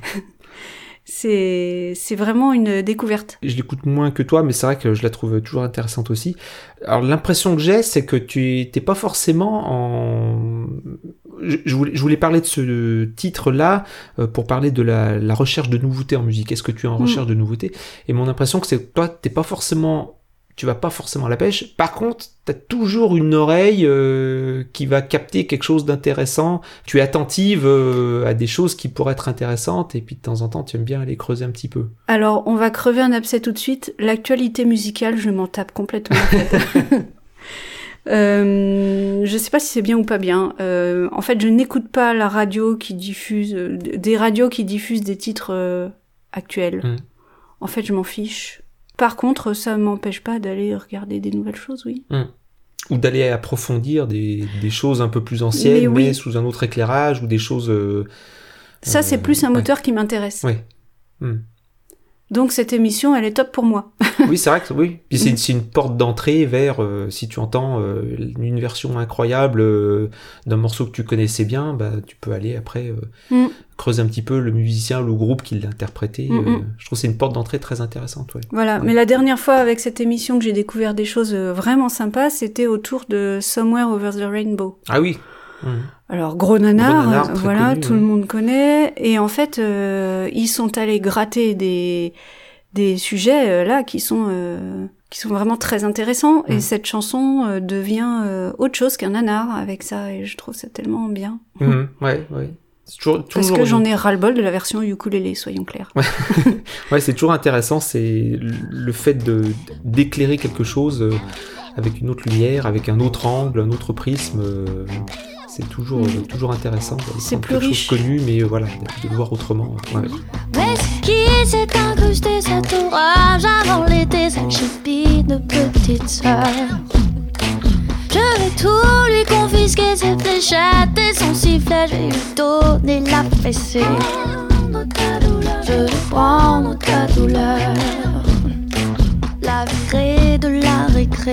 [SPEAKER 2] c'est, c'est vraiment une découverte.
[SPEAKER 1] Je l'écoute moins que toi, mais c'est vrai que je la trouve toujours intéressante aussi. Alors l'impression que j'ai, c'est que tu n'es pas forcément en... Je, je, voulais, je voulais parler de ce titre-là euh, pour parler de la, la recherche de nouveautés en musique. Est-ce que tu es en
[SPEAKER 2] Mm.
[SPEAKER 1] recherche de nouveautés ? Et mon impression que c'est que toi, t'es pas forcément... tu vas pas forcément à la pêche. Par contre, tu as toujours une oreille euh, qui va capter quelque chose d'intéressant. Tu es attentive euh, à des choses qui pourraient être intéressantes, et puis de temps en temps, tu aimes bien aller creuser un petit peu.
[SPEAKER 2] Alors, on va crever un abcès tout de suite. L'actualité musicale, je m'en tape complètement. En fait. euh, je sais pas si c'est bien ou pas bien. Euh, en fait, je n'écoute pas la radio qui diffuse... euh, des radios qui diffusent des titres euh, actuels.
[SPEAKER 1] Mm.
[SPEAKER 2] En fait, je m'en fiche. Par contre, ça m'empêche pas d'aller regarder des nouvelles choses, oui.
[SPEAKER 1] Mm. Ou d'aller approfondir des, des choses un peu plus anciennes,
[SPEAKER 2] Mais
[SPEAKER 1] mais,
[SPEAKER 2] oui.
[SPEAKER 1] sous un autre éclairage, ou des choses... Euh,
[SPEAKER 2] Ça,
[SPEAKER 1] euh,
[SPEAKER 2] c'est plus un
[SPEAKER 1] ouais.
[SPEAKER 2] moteur qui m'intéresse.
[SPEAKER 1] Ouais. Mm.
[SPEAKER 2] Donc, cette émission, elle est top pour moi.
[SPEAKER 1] Oui, c'est vrai que oui. Puis c'est, c'est une porte d'entrée vers, euh, si tu entends euh, une version incroyable euh, d'un morceau que tu connaissais bien, bah, tu peux aller après euh,
[SPEAKER 2] Mm.
[SPEAKER 1] creuser un petit peu le musicien, le groupe qui l'a interprété.
[SPEAKER 2] Mm,
[SPEAKER 1] euh,
[SPEAKER 2] mm.
[SPEAKER 1] je trouve que c'est une porte d'entrée très intéressante. Ouais.
[SPEAKER 2] Voilà.
[SPEAKER 1] Ouais.
[SPEAKER 2] Mais la dernière fois, avec cette émission, que j'ai découvert des choses euh, vraiment sympas, c'était autour de Somewhere Over the Rainbow.
[SPEAKER 1] Ah oui. Mm.
[SPEAKER 2] Alors, gros nanar,
[SPEAKER 1] Gros nanar,
[SPEAKER 2] euh,
[SPEAKER 1] très
[SPEAKER 2] voilà,
[SPEAKER 1] connu,
[SPEAKER 2] tout
[SPEAKER 1] ouais.
[SPEAKER 2] le monde connaît. Et en fait, euh, ils sont allés gratter des, des sujets, euh, là, qui sont, euh, qui sont vraiment très intéressants.
[SPEAKER 1] Mm.
[SPEAKER 2] Et cette chanson euh, devient euh, autre chose qu'un nanar avec ça. Et je trouve ça tellement bien.
[SPEAKER 1] Mm. Ouais, ouais. C'est toujours,
[SPEAKER 2] Parce
[SPEAKER 1] toujours
[SPEAKER 2] que j'en ai ras-le-bol de la version ukulélé, soyons clairs.
[SPEAKER 1] Ouais, c'est toujours intéressant, c'est le fait de d'éclairer quelque chose euh, avec une autre lumière, avec un autre angle, un autre prisme. euh, c'est toujours euh, toujours intéressant. de
[SPEAKER 2] C'est
[SPEAKER 1] prendre
[SPEAKER 2] plus
[SPEAKER 1] quelque
[SPEAKER 2] riche.
[SPEAKER 1] chose connu, mais euh, voilà, de le voir autrement. Ouais.
[SPEAKER 5] Mais c'est qui s'est incrusté cet orage avant l'été, cette chipie de petite sœur? Je vais tout lui confisquer, ses fléchettes et son sifflet, je vais lui donner la fessée. Je vais prendre ta douleur, la virée de la récré.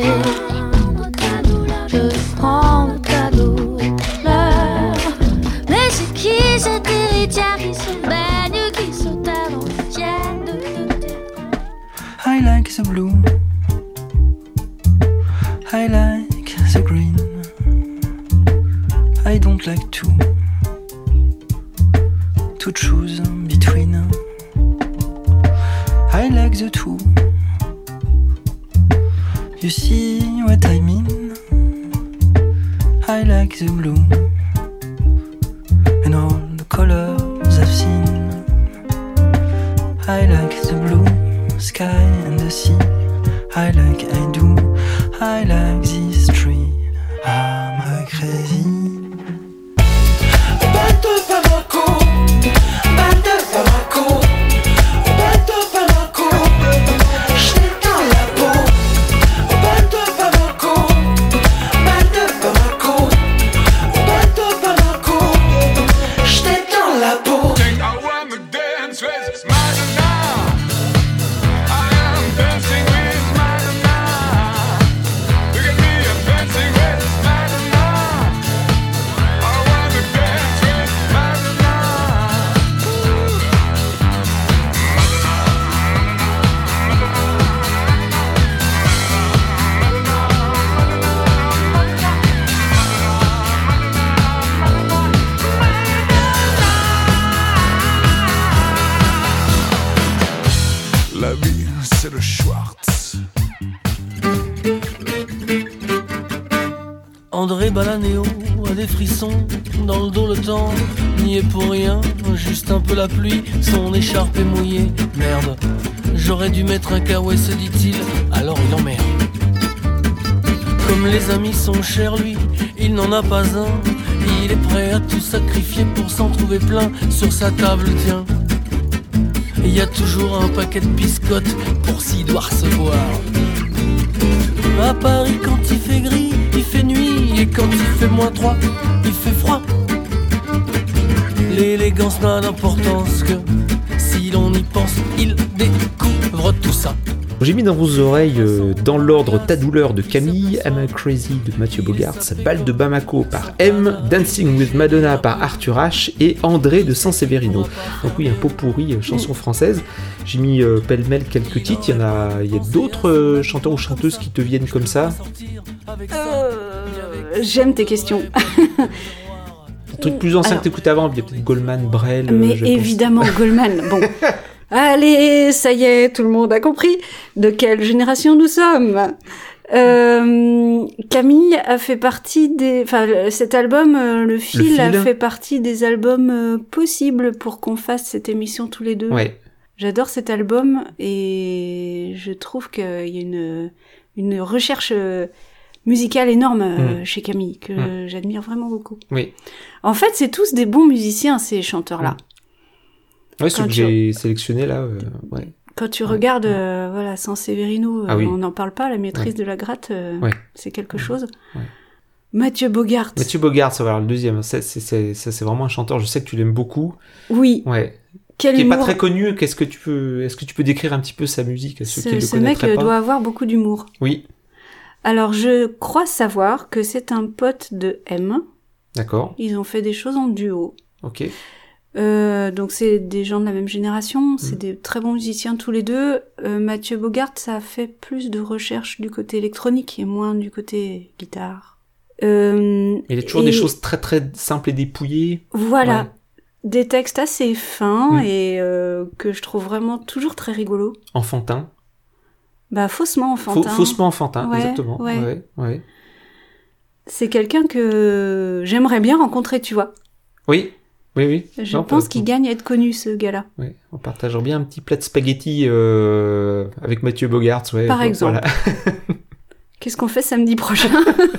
[SPEAKER 5] Je vais prendre ta douleur. Mais c'est qui cette héritière qui se baigne, qui se tape dans le ciel de te dire?
[SPEAKER 3] I like the blue. I like the green. I don't like to to choose between. I like the two. You see what I mean? I like the blue and all the colors I've seen. I like the blue sky and the sea. I like, I do, I like this tree. Am I crazy? Bato Bamako, Bato Bamako, Bato Bamako, j'étais dans la peau. Bato Bamako, Bato Bamako, Bato Bamako, j'étais dans la peau.
[SPEAKER 6] Think I wanna dance with Madonna. I am dancing with Madonna.
[SPEAKER 3] André Balanéo a des frissons dans le dos, le temps n'y est pour rien, juste un peu la pluie, son écharpe est mouillée. Merde, j'aurais dû mettre un kawaii, se dit-il, alors il emmerde. Comme les amis sont chers, lui, il n'en a pas un. Il est prêt à tout sacrifier pour s'en trouver plein sur sa table, tiens. Il y a toujours un paquet de biscottes pour s'il doit recevoir. À Paris, quand il fait gris, il fait nuit, et quand il fait moins trois, il fait froid. L'élégance n'a d'importance que si l'on y pense, il découvre tout ça.
[SPEAKER 1] J'ai mis dans vos oreilles, euh, dans l'ordre Ta douleur de Camille, Am I Crazy de Mathieu Bogart, Bal de Bamako par M, Dancing with Madonna par Arthur H et André de Sanseverino. Donc oui, un pot pourri, euh, chanson française. J'ai mis euh, pêle-mêle quelques titres, il y en a, il y a d'autres euh, chanteurs ou chanteuses qui te viennent comme ça.
[SPEAKER 2] Euh, j'aime tes questions.
[SPEAKER 1] Un truc plus ancien
[SPEAKER 2] Alors,
[SPEAKER 1] que t'écoutes avant, il y a peut-être Goldman, Brel.
[SPEAKER 2] Mais
[SPEAKER 1] euh, je
[SPEAKER 2] évidemment, Goldman, bon... Allez, ça y est, tout le monde a compris de quelle génération nous sommes. Euh, Camille a fait partie des... Enfin, cet album, euh, le fil,
[SPEAKER 1] Le fil.
[SPEAKER 2] a fait partie des albums euh, possibles pour qu'on fasse cette émission tous les deux.
[SPEAKER 1] Ouais.
[SPEAKER 2] J'adore cet album et je trouve qu'il y a une, une recherche euh, musicale énorme euh,
[SPEAKER 1] Mm.
[SPEAKER 2] chez Camille, que
[SPEAKER 1] Mm.
[SPEAKER 2] j'admire vraiment beaucoup.
[SPEAKER 1] Oui.
[SPEAKER 2] En fait, c'est tous des bons musiciens, ces chanteurs-là.
[SPEAKER 1] Mm. Ouais, ceux
[SPEAKER 2] Quand
[SPEAKER 1] que
[SPEAKER 2] tu-
[SPEAKER 1] j'ai sélectionnés là, euh, ouais.
[SPEAKER 2] Quand tu
[SPEAKER 1] Ouais.
[SPEAKER 2] regardes, euh, voilà, Sanseverino, euh,
[SPEAKER 1] Ah oui.
[SPEAKER 2] on n'en parle pas, la maîtrise
[SPEAKER 1] Ouais.
[SPEAKER 2] de la gratte, euh,
[SPEAKER 1] Ouais.
[SPEAKER 2] c'est quelque chose.
[SPEAKER 1] Ouais.
[SPEAKER 2] Mathieu Bogart.
[SPEAKER 1] Mathieu Bogart, ça va alors le deuxième. Ça, c'est, c'est, ça, c'est vraiment un chanteur. Je sais que tu l'aimes beaucoup.
[SPEAKER 2] Oui,
[SPEAKER 1] Ouais.
[SPEAKER 2] quel
[SPEAKER 1] Qui est pas
[SPEAKER 2] humour.
[SPEAKER 1] très connu. Qu'est-ce que tu peux, est-ce que tu peux décrire un petit peu sa musique à ceux qui
[SPEAKER 2] Ce,
[SPEAKER 1] le
[SPEAKER 2] ce mec
[SPEAKER 1] connaîtraient
[SPEAKER 2] euh,
[SPEAKER 1] pas?
[SPEAKER 2] doit avoir beaucoup d'humour.
[SPEAKER 1] Oui.
[SPEAKER 2] Alors, je crois savoir que c'est un pote de M.
[SPEAKER 1] D'accord.
[SPEAKER 2] Ils ont fait des choses en duo.
[SPEAKER 1] Ok.
[SPEAKER 2] Euh, donc c'est des gens de la même génération, c'est
[SPEAKER 1] Mm.
[SPEAKER 2] des très bons musiciens tous les deux. Euh, Mathieu Bogart, ça a fait plus de recherche du côté électronique et moins du côté guitare. Euh,
[SPEAKER 1] Il y a toujours
[SPEAKER 2] et
[SPEAKER 1] des choses très très simples et dépouillées.
[SPEAKER 2] Voilà,
[SPEAKER 1] Ouais.
[SPEAKER 2] des textes assez fins
[SPEAKER 1] Mm.
[SPEAKER 2] et euh, que je trouve vraiment toujours très rigolos.
[SPEAKER 1] Enfantin.
[SPEAKER 2] Bah faussement
[SPEAKER 1] Faux-
[SPEAKER 2] enfantin.
[SPEAKER 1] faussement enfantin,
[SPEAKER 2] Ouais,
[SPEAKER 1] exactement.
[SPEAKER 2] ouais.
[SPEAKER 1] Ouais. Ouais.
[SPEAKER 2] C'est quelqu'un que j'aimerais bien rencontrer, tu vois.
[SPEAKER 1] Oui. Oui, oui.
[SPEAKER 2] Je
[SPEAKER 1] Non,
[SPEAKER 2] pense
[SPEAKER 1] pas-
[SPEAKER 2] qu'il gagne à être connu, ce gars-là.
[SPEAKER 1] Ouais. On partagerait bien un petit plat de spaghettis euh, avec Mathieu Bogart. Ouais.
[SPEAKER 2] Par exemple.
[SPEAKER 1] Voilà.
[SPEAKER 2] Qu'est-ce qu'on fait samedi prochain?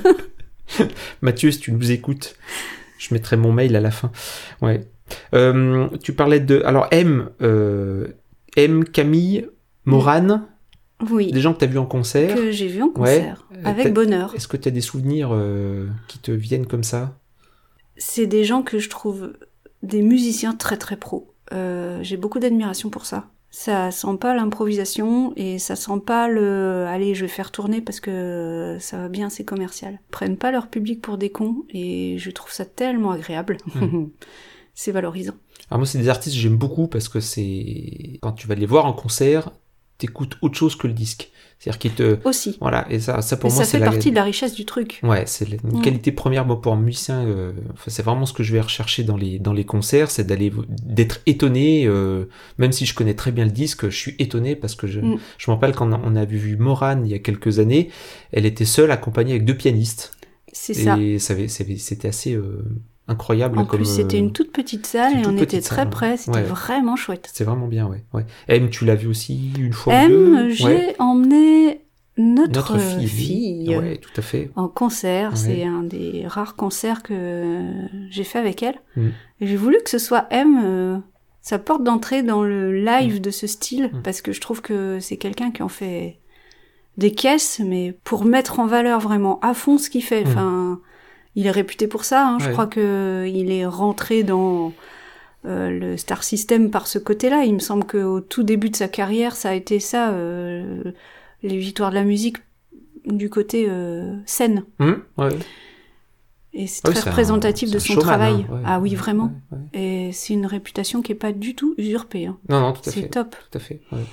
[SPEAKER 1] Mathieu, si tu nous écoutes, je mettrai mon mail à la fin. Ouais. Euh, tu parlais de... Alors, M, euh, M, Camille, Morane,
[SPEAKER 2] Oui,
[SPEAKER 1] des gens que tu as vus en concert.
[SPEAKER 2] que j'ai vu en concert,
[SPEAKER 1] Euh,
[SPEAKER 2] avec
[SPEAKER 1] t'as-
[SPEAKER 2] bonheur.
[SPEAKER 1] Est-ce que tu as des souvenirs euh, qui te viennent comme ça?
[SPEAKER 2] C'est des gens que je trouve des musiciens très très pros. Euh, j'ai beaucoup d'admiration pour ça. Ça sent pas l'improvisation et ça sent pas le « allez, je vais faire tourner parce que ça va bien, c'est commercial ». Ils prennent pas leur public pour des cons et je trouve ça tellement agréable.
[SPEAKER 1] Mm.
[SPEAKER 2] C'est valorisant.
[SPEAKER 1] Alors moi, c'est des artistes que j'aime beaucoup parce que c'est... Quand tu vas les voir en concert, t'écoutes autre chose que le disque. C'est-à-dire qu'ils te...
[SPEAKER 2] Aussi.
[SPEAKER 1] Voilà, et ça, ça pour
[SPEAKER 2] Mais
[SPEAKER 1] moi,
[SPEAKER 2] ça
[SPEAKER 1] c'est
[SPEAKER 2] fait
[SPEAKER 1] la...
[SPEAKER 2] partie de la richesse du truc.
[SPEAKER 1] Ouais, c'est la- une
[SPEAKER 2] Mm.
[SPEAKER 1] qualité première moi, pour un musicien. Euh, enfin, c'est vraiment ce que je vais rechercher dans les dans les concerts, c'est d'aller d'être étonné. Euh, même si je connais très bien le disque, je suis étonné parce que je
[SPEAKER 2] Mm.
[SPEAKER 1] je me rappelle quand on a vu Morane il y a quelques années, elle était seule accompagnée avec deux pianistes.
[SPEAKER 2] C'est ça.
[SPEAKER 1] Et ça avait- c'était c'était assez euh, incroyable.
[SPEAKER 2] En
[SPEAKER 1] comme,
[SPEAKER 2] plus, c'était
[SPEAKER 1] euh,
[SPEAKER 2] une toute petite salle
[SPEAKER 1] une
[SPEAKER 2] et
[SPEAKER 1] toute
[SPEAKER 2] on
[SPEAKER 1] petite
[SPEAKER 2] était très
[SPEAKER 1] salle,
[SPEAKER 2] près. C'était
[SPEAKER 1] ouais.
[SPEAKER 2] vraiment chouette.
[SPEAKER 1] C'est vraiment bien, ouais. ouais. M, tu l'as vu aussi une fois ou
[SPEAKER 2] M,
[SPEAKER 1] deux?
[SPEAKER 2] j'ai
[SPEAKER 1] Ouais.
[SPEAKER 2] emmené notre,
[SPEAKER 1] Notre fille.
[SPEAKER 2] fille,
[SPEAKER 1] Ouais, tout à fait.
[SPEAKER 2] en concert.
[SPEAKER 1] Ouais.
[SPEAKER 2] C'est un des rares concerts que j'ai fait avec elle.
[SPEAKER 1] Mm.
[SPEAKER 2] Et j'ai voulu que ce soit M, euh, sa porte d'entrée dans le live
[SPEAKER 1] Mm.
[SPEAKER 2] de ce style,
[SPEAKER 1] Mm.
[SPEAKER 2] parce que je trouve que c'est quelqu'un qui en fait des caisses, mais pour mettre en valeur vraiment à fond ce qu'il fait.
[SPEAKER 1] Mm.
[SPEAKER 2] Enfin, il est réputé pour ça. Hein. Je
[SPEAKER 1] Ouais.
[SPEAKER 2] crois que il est rentré dans euh, le Star System par ce côté-là. Il me semble qu'au tout début de sa carrière, ça a été ça, euh, les victoires de la musique du côté euh, scène.
[SPEAKER 1] Hum, ouais.
[SPEAKER 2] Et c'est
[SPEAKER 1] Ouais,
[SPEAKER 2] très
[SPEAKER 1] c'est un-
[SPEAKER 2] représentatif
[SPEAKER 1] c'est
[SPEAKER 2] de
[SPEAKER 1] un
[SPEAKER 2] son
[SPEAKER 1] showman,
[SPEAKER 2] travail.
[SPEAKER 1] hein, ouais.
[SPEAKER 2] Ah oui, vraiment.
[SPEAKER 1] Ouais, ouais.
[SPEAKER 2] Et c'est une réputation qui est pas du tout usurpée. Hein.
[SPEAKER 1] Non, non, tout à
[SPEAKER 2] C'est
[SPEAKER 1] fait.
[SPEAKER 2] top.
[SPEAKER 1] Tout à fait. Ouais.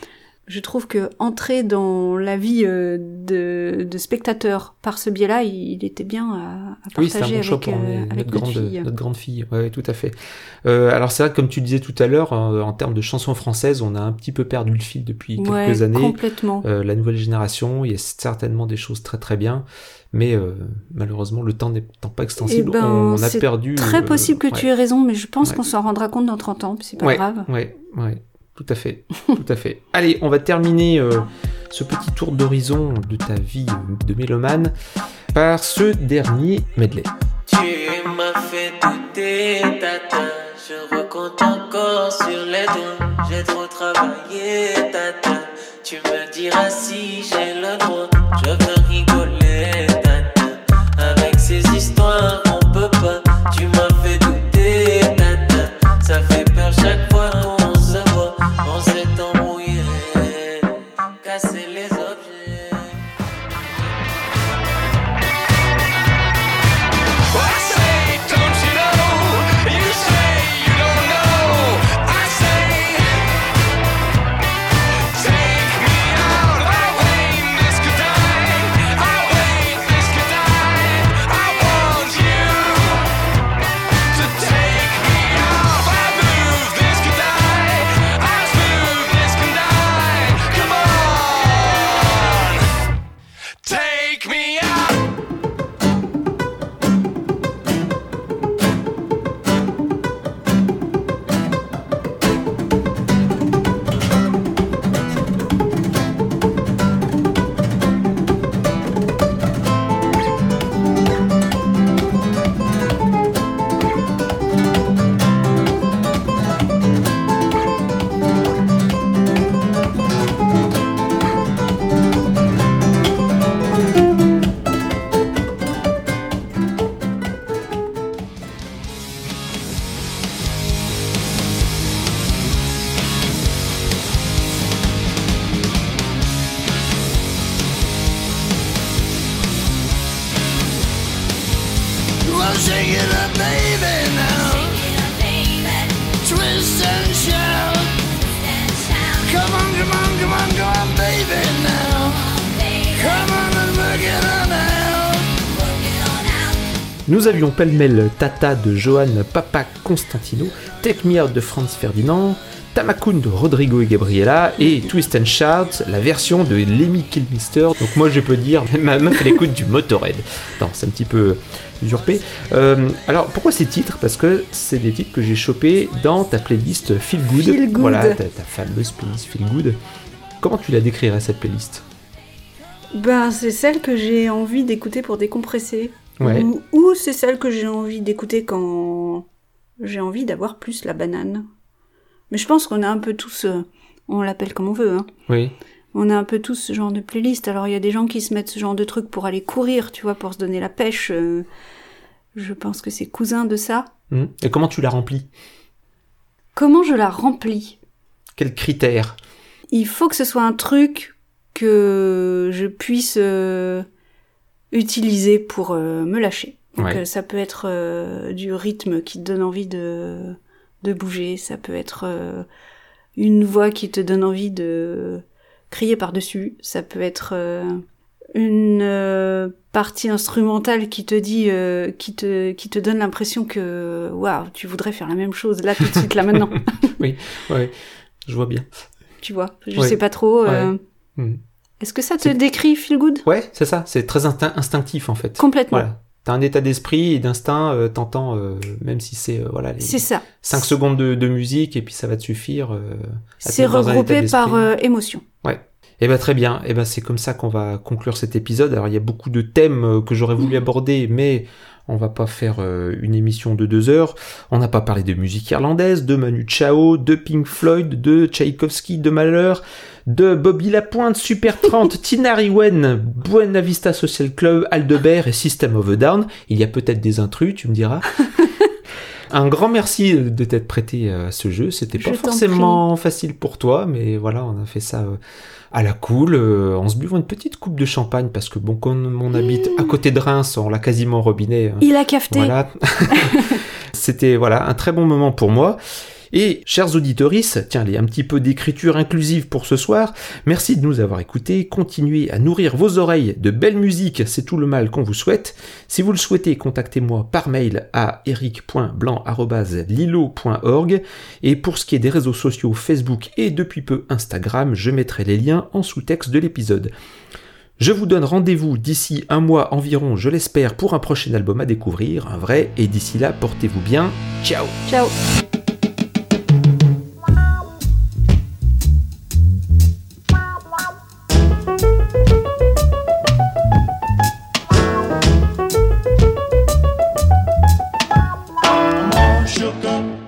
[SPEAKER 2] je trouve que entrer dans la vie euh, de, de spectateur par ce biais-là, il, il était bien à, à partager
[SPEAKER 1] oui, c'est un bon choix
[SPEAKER 2] avec,
[SPEAKER 1] pour
[SPEAKER 2] euh,
[SPEAKER 1] emmener
[SPEAKER 2] avec
[SPEAKER 1] notre,
[SPEAKER 2] notre
[SPEAKER 1] grande,
[SPEAKER 2] fille.
[SPEAKER 1] notre grande fille. Ouais, tout à fait. Euh, alors c'est vrai que comme tu disais tout à l'heure, en, en termes de chansons françaises, on a un petit peu perdu le fil depuis
[SPEAKER 2] Ouais,
[SPEAKER 1] quelques années.
[SPEAKER 2] complètement.
[SPEAKER 1] Euh, la nouvelle génération, il y a certainement des choses très très bien, mais euh, malheureusement le temps n'étant pas extensible,
[SPEAKER 2] Eh ben,
[SPEAKER 1] on a
[SPEAKER 2] c'est
[SPEAKER 1] perdu.
[SPEAKER 2] Très
[SPEAKER 1] euh,
[SPEAKER 2] possible que
[SPEAKER 1] ouais.
[SPEAKER 2] tu aies raison, mais je pense
[SPEAKER 1] Ouais.
[SPEAKER 2] qu'on s'en rendra compte dans trente ans, puis c'est pas
[SPEAKER 1] ouais,
[SPEAKER 2] grave.
[SPEAKER 1] Ouais, ouais, tout à fait, tout à fait. Allez, on va terminer euh, ce petit tour d'horizon de ta vie de mélomane par ce dernier medley.
[SPEAKER 7] Tu m'as fait douter, tata. Je recompte encore sur les doigts. J'ai trop travaillé, tata. Tu me diras si j'ai le droit. Je veux rigoler, tata. Avec ces histoires, on peut pas. Tu m'as fait douter, tata. Ça fait peur chaque fois qu'on se voit. On s'est embrouillé, casser les objets.
[SPEAKER 6] I say, don't you know? You say you don't know. I say, take me out. I wait, this could die. I wait, this could die. I want you to take me out. I move, this could die. I move, this can die. Come on, take me out.
[SPEAKER 8] Well, shake it up, baby, now. Twist and shout. Come on, come on, come on, come on, baby, now. Come on and work it on out.
[SPEAKER 1] Nous avions pêle-mêle Tata de Johann Papa Constantino, Take Me Out de Franz Ferdinand, Tamakun de Rodrigo et Gabriela et Twist and Shout, la version de Lemmy Kilmister. Donc moi je peux dire, ma meuf elle écoute du Motorhead. Non, c'est un petit peu usurpé. Euh, alors pourquoi ces titres ? Parce que c'est des titres que j'ai chopés dans ta playlist Feel Good.
[SPEAKER 2] Feel Good.
[SPEAKER 1] Voilà, ta, ta fameuse playlist Feel Good. Comment tu la décrirais cette playlist ?
[SPEAKER 2] Ben, c'est celle que j'ai envie d'écouter pour décompresser.
[SPEAKER 1] Ouais.
[SPEAKER 2] Ou, ou c'est celle que j'ai envie d'écouter quand j'ai envie d'avoir plus la banane. Mais je pense qu'on a un peu tous... euh, on l'appelle comme on veut, hein.
[SPEAKER 1] Oui.
[SPEAKER 2] On a un peu tous ce genre de playlist. Alors, il y a des gens qui se mettent ce genre de trucs pour aller courir, tu vois, pour se donner la pêche. euh, je pense que c'est cousin de ça.
[SPEAKER 1] Hum. Et comment tu la remplis ?
[SPEAKER 2] Comment je la remplis ?
[SPEAKER 1] Quels critères ?
[SPEAKER 2] Il faut que ce soit un truc que je puisse euh, utiliser pour euh, me lâcher. Donc
[SPEAKER 1] Ouais.
[SPEAKER 2] euh, ça peut être euh, du rythme qui te donne envie de, de bouger, ça peut être euh, une voix qui te donne envie de crier par-dessus, ça peut être euh, une euh, partie instrumentale qui te dit, euh, qui te qui te donne l'impression que waouh, tu voudrais faire la même chose là tout de suite là maintenant.
[SPEAKER 1] Oui, ouais, je vois bien.
[SPEAKER 2] Tu vois, je
[SPEAKER 1] Ouais.
[SPEAKER 2] sais pas trop. euh,
[SPEAKER 1] Ouais. Hum.
[SPEAKER 2] Est-ce que ça te
[SPEAKER 1] C'est-
[SPEAKER 2] décrit Feel Good ?
[SPEAKER 1] Ouais, c'est ça, c'est très instinct- instinctif en fait.
[SPEAKER 2] Complètement.
[SPEAKER 1] Voilà. T'as un état d'esprit et d'instinct, euh, t'entends, euh, même si c'est euh, voilà, les
[SPEAKER 2] C'est ça.
[SPEAKER 1] cinq secondes de, de musique et puis ça va te suffire. Euh, à te
[SPEAKER 2] C'est
[SPEAKER 1] mettre dans un état
[SPEAKER 2] regroupé
[SPEAKER 1] d'esprit.
[SPEAKER 2] par euh, émotion.
[SPEAKER 1] Ouais. Et ben très bien. Et ben c'est comme ça qu'on va conclure cet épisode. Alors il y a beaucoup de thèmes euh, que j'aurais voulu aborder, mais on va pas faire euh, une émission de deux heures. On n'a pas parlé de musique irlandaise, de Manu Chao, de Pink Floyd, de Tchaïkovski, de Mahler, de Bobby Lapointe, Super trente, Tinari Wen, Buena Vista Social Club, Aldebert et System of a Down. Il y a peut-être des intrus, tu me diras. Un grand merci de t'être prêté à ce jeu. C'était pas
[SPEAKER 2] Je t'en
[SPEAKER 1] forcément facile pour toi, mais voilà, on a fait ça euh, à la cool, euh, en se buvant une petite coupe de champagne, parce que bon, comme on habite à côté de Reims, on l'a quasiment au robinet. hein.
[SPEAKER 2] Il a cafeté.
[SPEAKER 1] Voilà. C'était voilà un très bon moment pour moi. Et, chers auditeuristes, tiens, allez, un petit peu d'écriture inclusive pour ce soir, merci de nous avoir écoutés, continuez à nourrir vos oreilles de belle musique, c'est tout le mal qu'on vous souhaite. Si vous le souhaitez, contactez-moi par mail à eric point blanc arobase lilo point org, et pour ce qui est des réseaux sociaux Facebook et depuis peu Instagram, je mettrai les liens en sous-texte de l'épisode. Je vous donne rendez-vous d'ici un mois environ, je l'espère, pour un prochain album à découvrir, un vrai, et d'ici là, portez-vous bien, ciao.
[SPEAKER 2] Ciao.
[SPEAKER 8] Sugar.